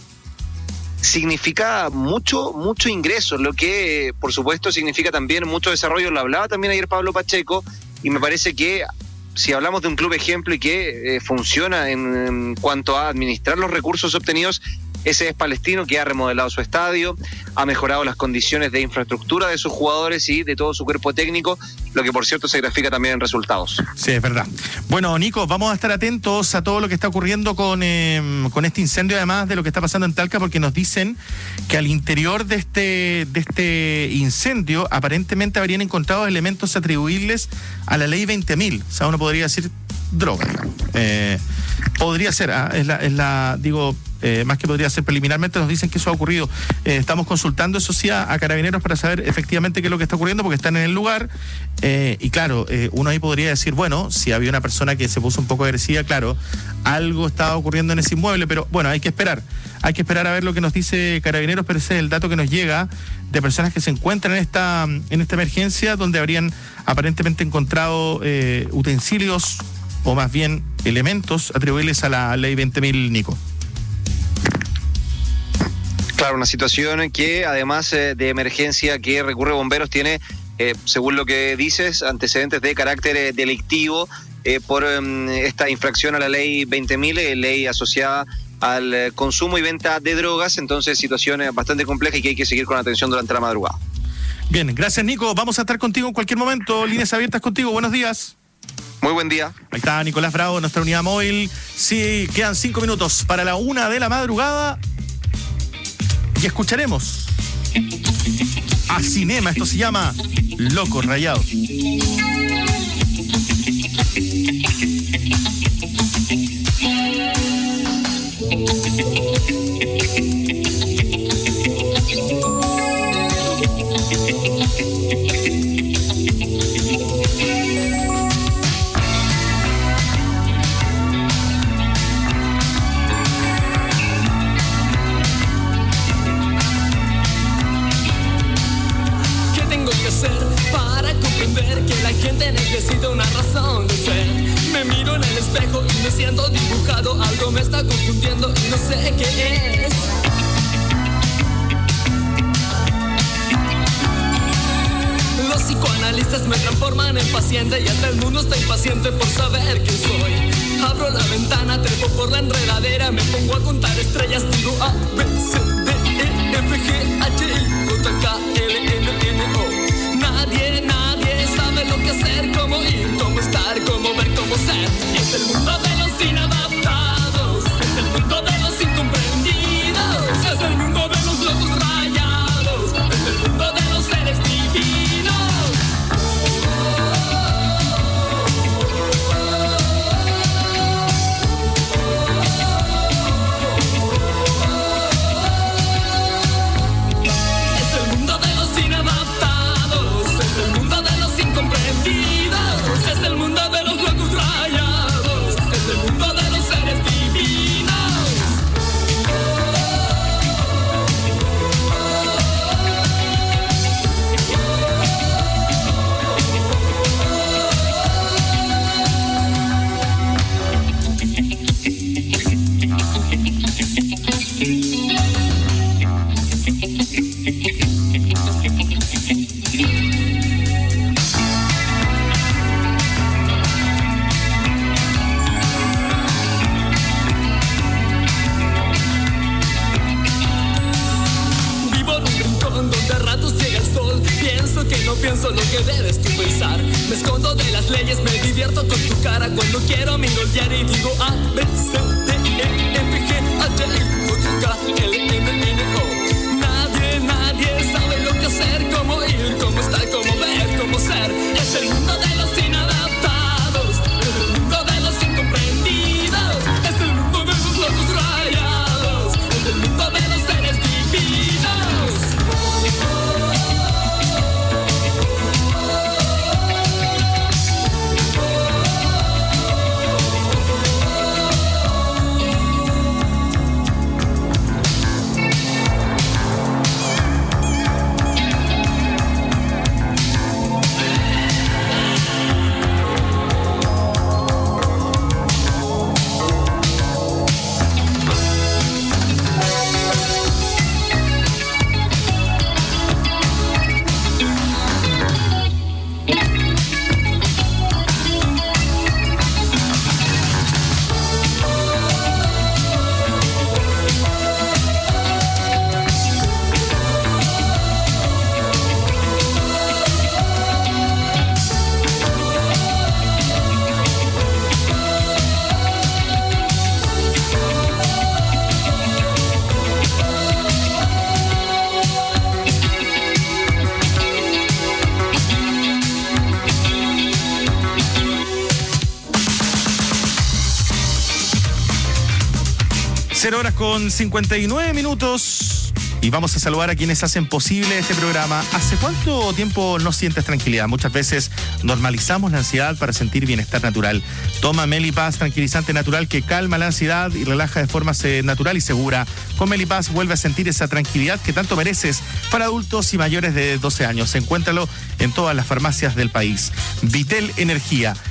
significa mucho, mucho ingreso, lo que por supuesto significa también mucho desarrollo. Lo hablaba también ayer Pablo Pacheco, y me parece que si hablamos de un club ejemplo y que eh, funciona en, en cuanto a administrar los recursos obtenidos, ese es Palestino, que ha remodelado su estadio, ha mejorado las condiciones de infraestructura de sus jugadores y de todo su cuerpo técnico, lo que por cierto se grafica también en resultados. Sí, es verdad. Bueno, Nico, vamos a estar atentos a todo lo que está ocurriendo con, eh, con este incendio, además de lo que está pasando en Talca, porque nos dicen que al interior de este, de este incendio aparentemente habrían encontrado elementos atribuibles a la ley veinte mil. O sea, uno podría decir droga. Eh, podría ser, ¿eh? es, la, es la, digo... Eh, más que podría ser preliminarmente, nos dicen que eso ha ocurrido. Eh, estamos consultando, eso sí, a, a Carabineros para saber efectivamente qué es lo que está ocurriendo, porque están en el lugar. Eh, y claro, eh, uno ahí podría decir, bueno, si había una persona que se puso un poco agresiva, claro, algo estaba ocurriendo en ese inmueble, pero bueno, hay que esperar. Hay que esperar a ver lo que nos dice Carabineros, pero ese es el dato que nos llega de personas que se encuentran en esta, en esta emergencia, donde habrían aparentemente encontrado eh, utensilios, o más bien elementos atribuibles a la ley veinte mil, Nico. Claro, una situación que además eh, de emergencia que recurre Bomberos tiene, eh, según lo que dices, antecedentes de carácter eh, delictivo eh, por eh, esta infracción a la ley veinte mil, eh, ley asociada al eh, consumo y venta de drogas. Entonces, situación eh, bastante compleja y que hay que seguir con atención durante la madrugada. Bien, gracias, Nico. Vamos a estar contigo en cualquier momento. Líneas abiertas contigo. Buenos días. Muy buen día. Ahí está Nicolás Bravo, nuestra unidad móvil. Sí, quedan cinco minutos para la una de la madrugada. Y escucharemos a Cinema, esto se llama Locos Rayados. Para comprender que la gente necesita una razón de ser. Me miro en el espejo y me siento dibujado. Algo me está confundiendo y no sé qué es. Los psicoanalistas me transforman en paciente y hasta el mundo está impaciente por saber quién soy. Abro la ventana, trepo por la enredadera, me pongo a contar estrellas, digo A, B, C, D, E, F, G, H, I, J, K, L, N, N, O. Nadie, nadie sabe lo que hacer, cómo ir, cómo estar, cómo ver, cómo ser. Es el mundo de los inadaptados, es el mundo de los incomprendidos, es el mundo de los locos rayados, es el mundo de los seres divinos. Es divierto con tu cara cuando quiero miro el diario y digo A, B, C, D, E, F, G, H, I, J, K, L, M, N, O. Nadie, nadie sabe lo que hacer, cómo ir, cómo estar, cómo ver, cómo ser. Es el mundo de los inadaptados, es el mundo de los incomprendidos, es el mundo de los locos rayados, es el mundo de los seres divinos. Cero horas con cincuenta y nueve minutos y vamos a saludar a quienes hacen posible este programa. ¿Hace cuánto tiempo no sientes tranquilidad? Muchas veces normalizamos la ansiedad para sentir bienestar natural. Toma Melipaz, tranquilizante natural que calma la ansiedad y relaja de forma natural y segura. Con Melipaz vuelve a sentir esa tranquilidad que tanto mereces para adultos y mayores de doce años. Encuéntralo en todas las farmacias del país. Vitel Energía.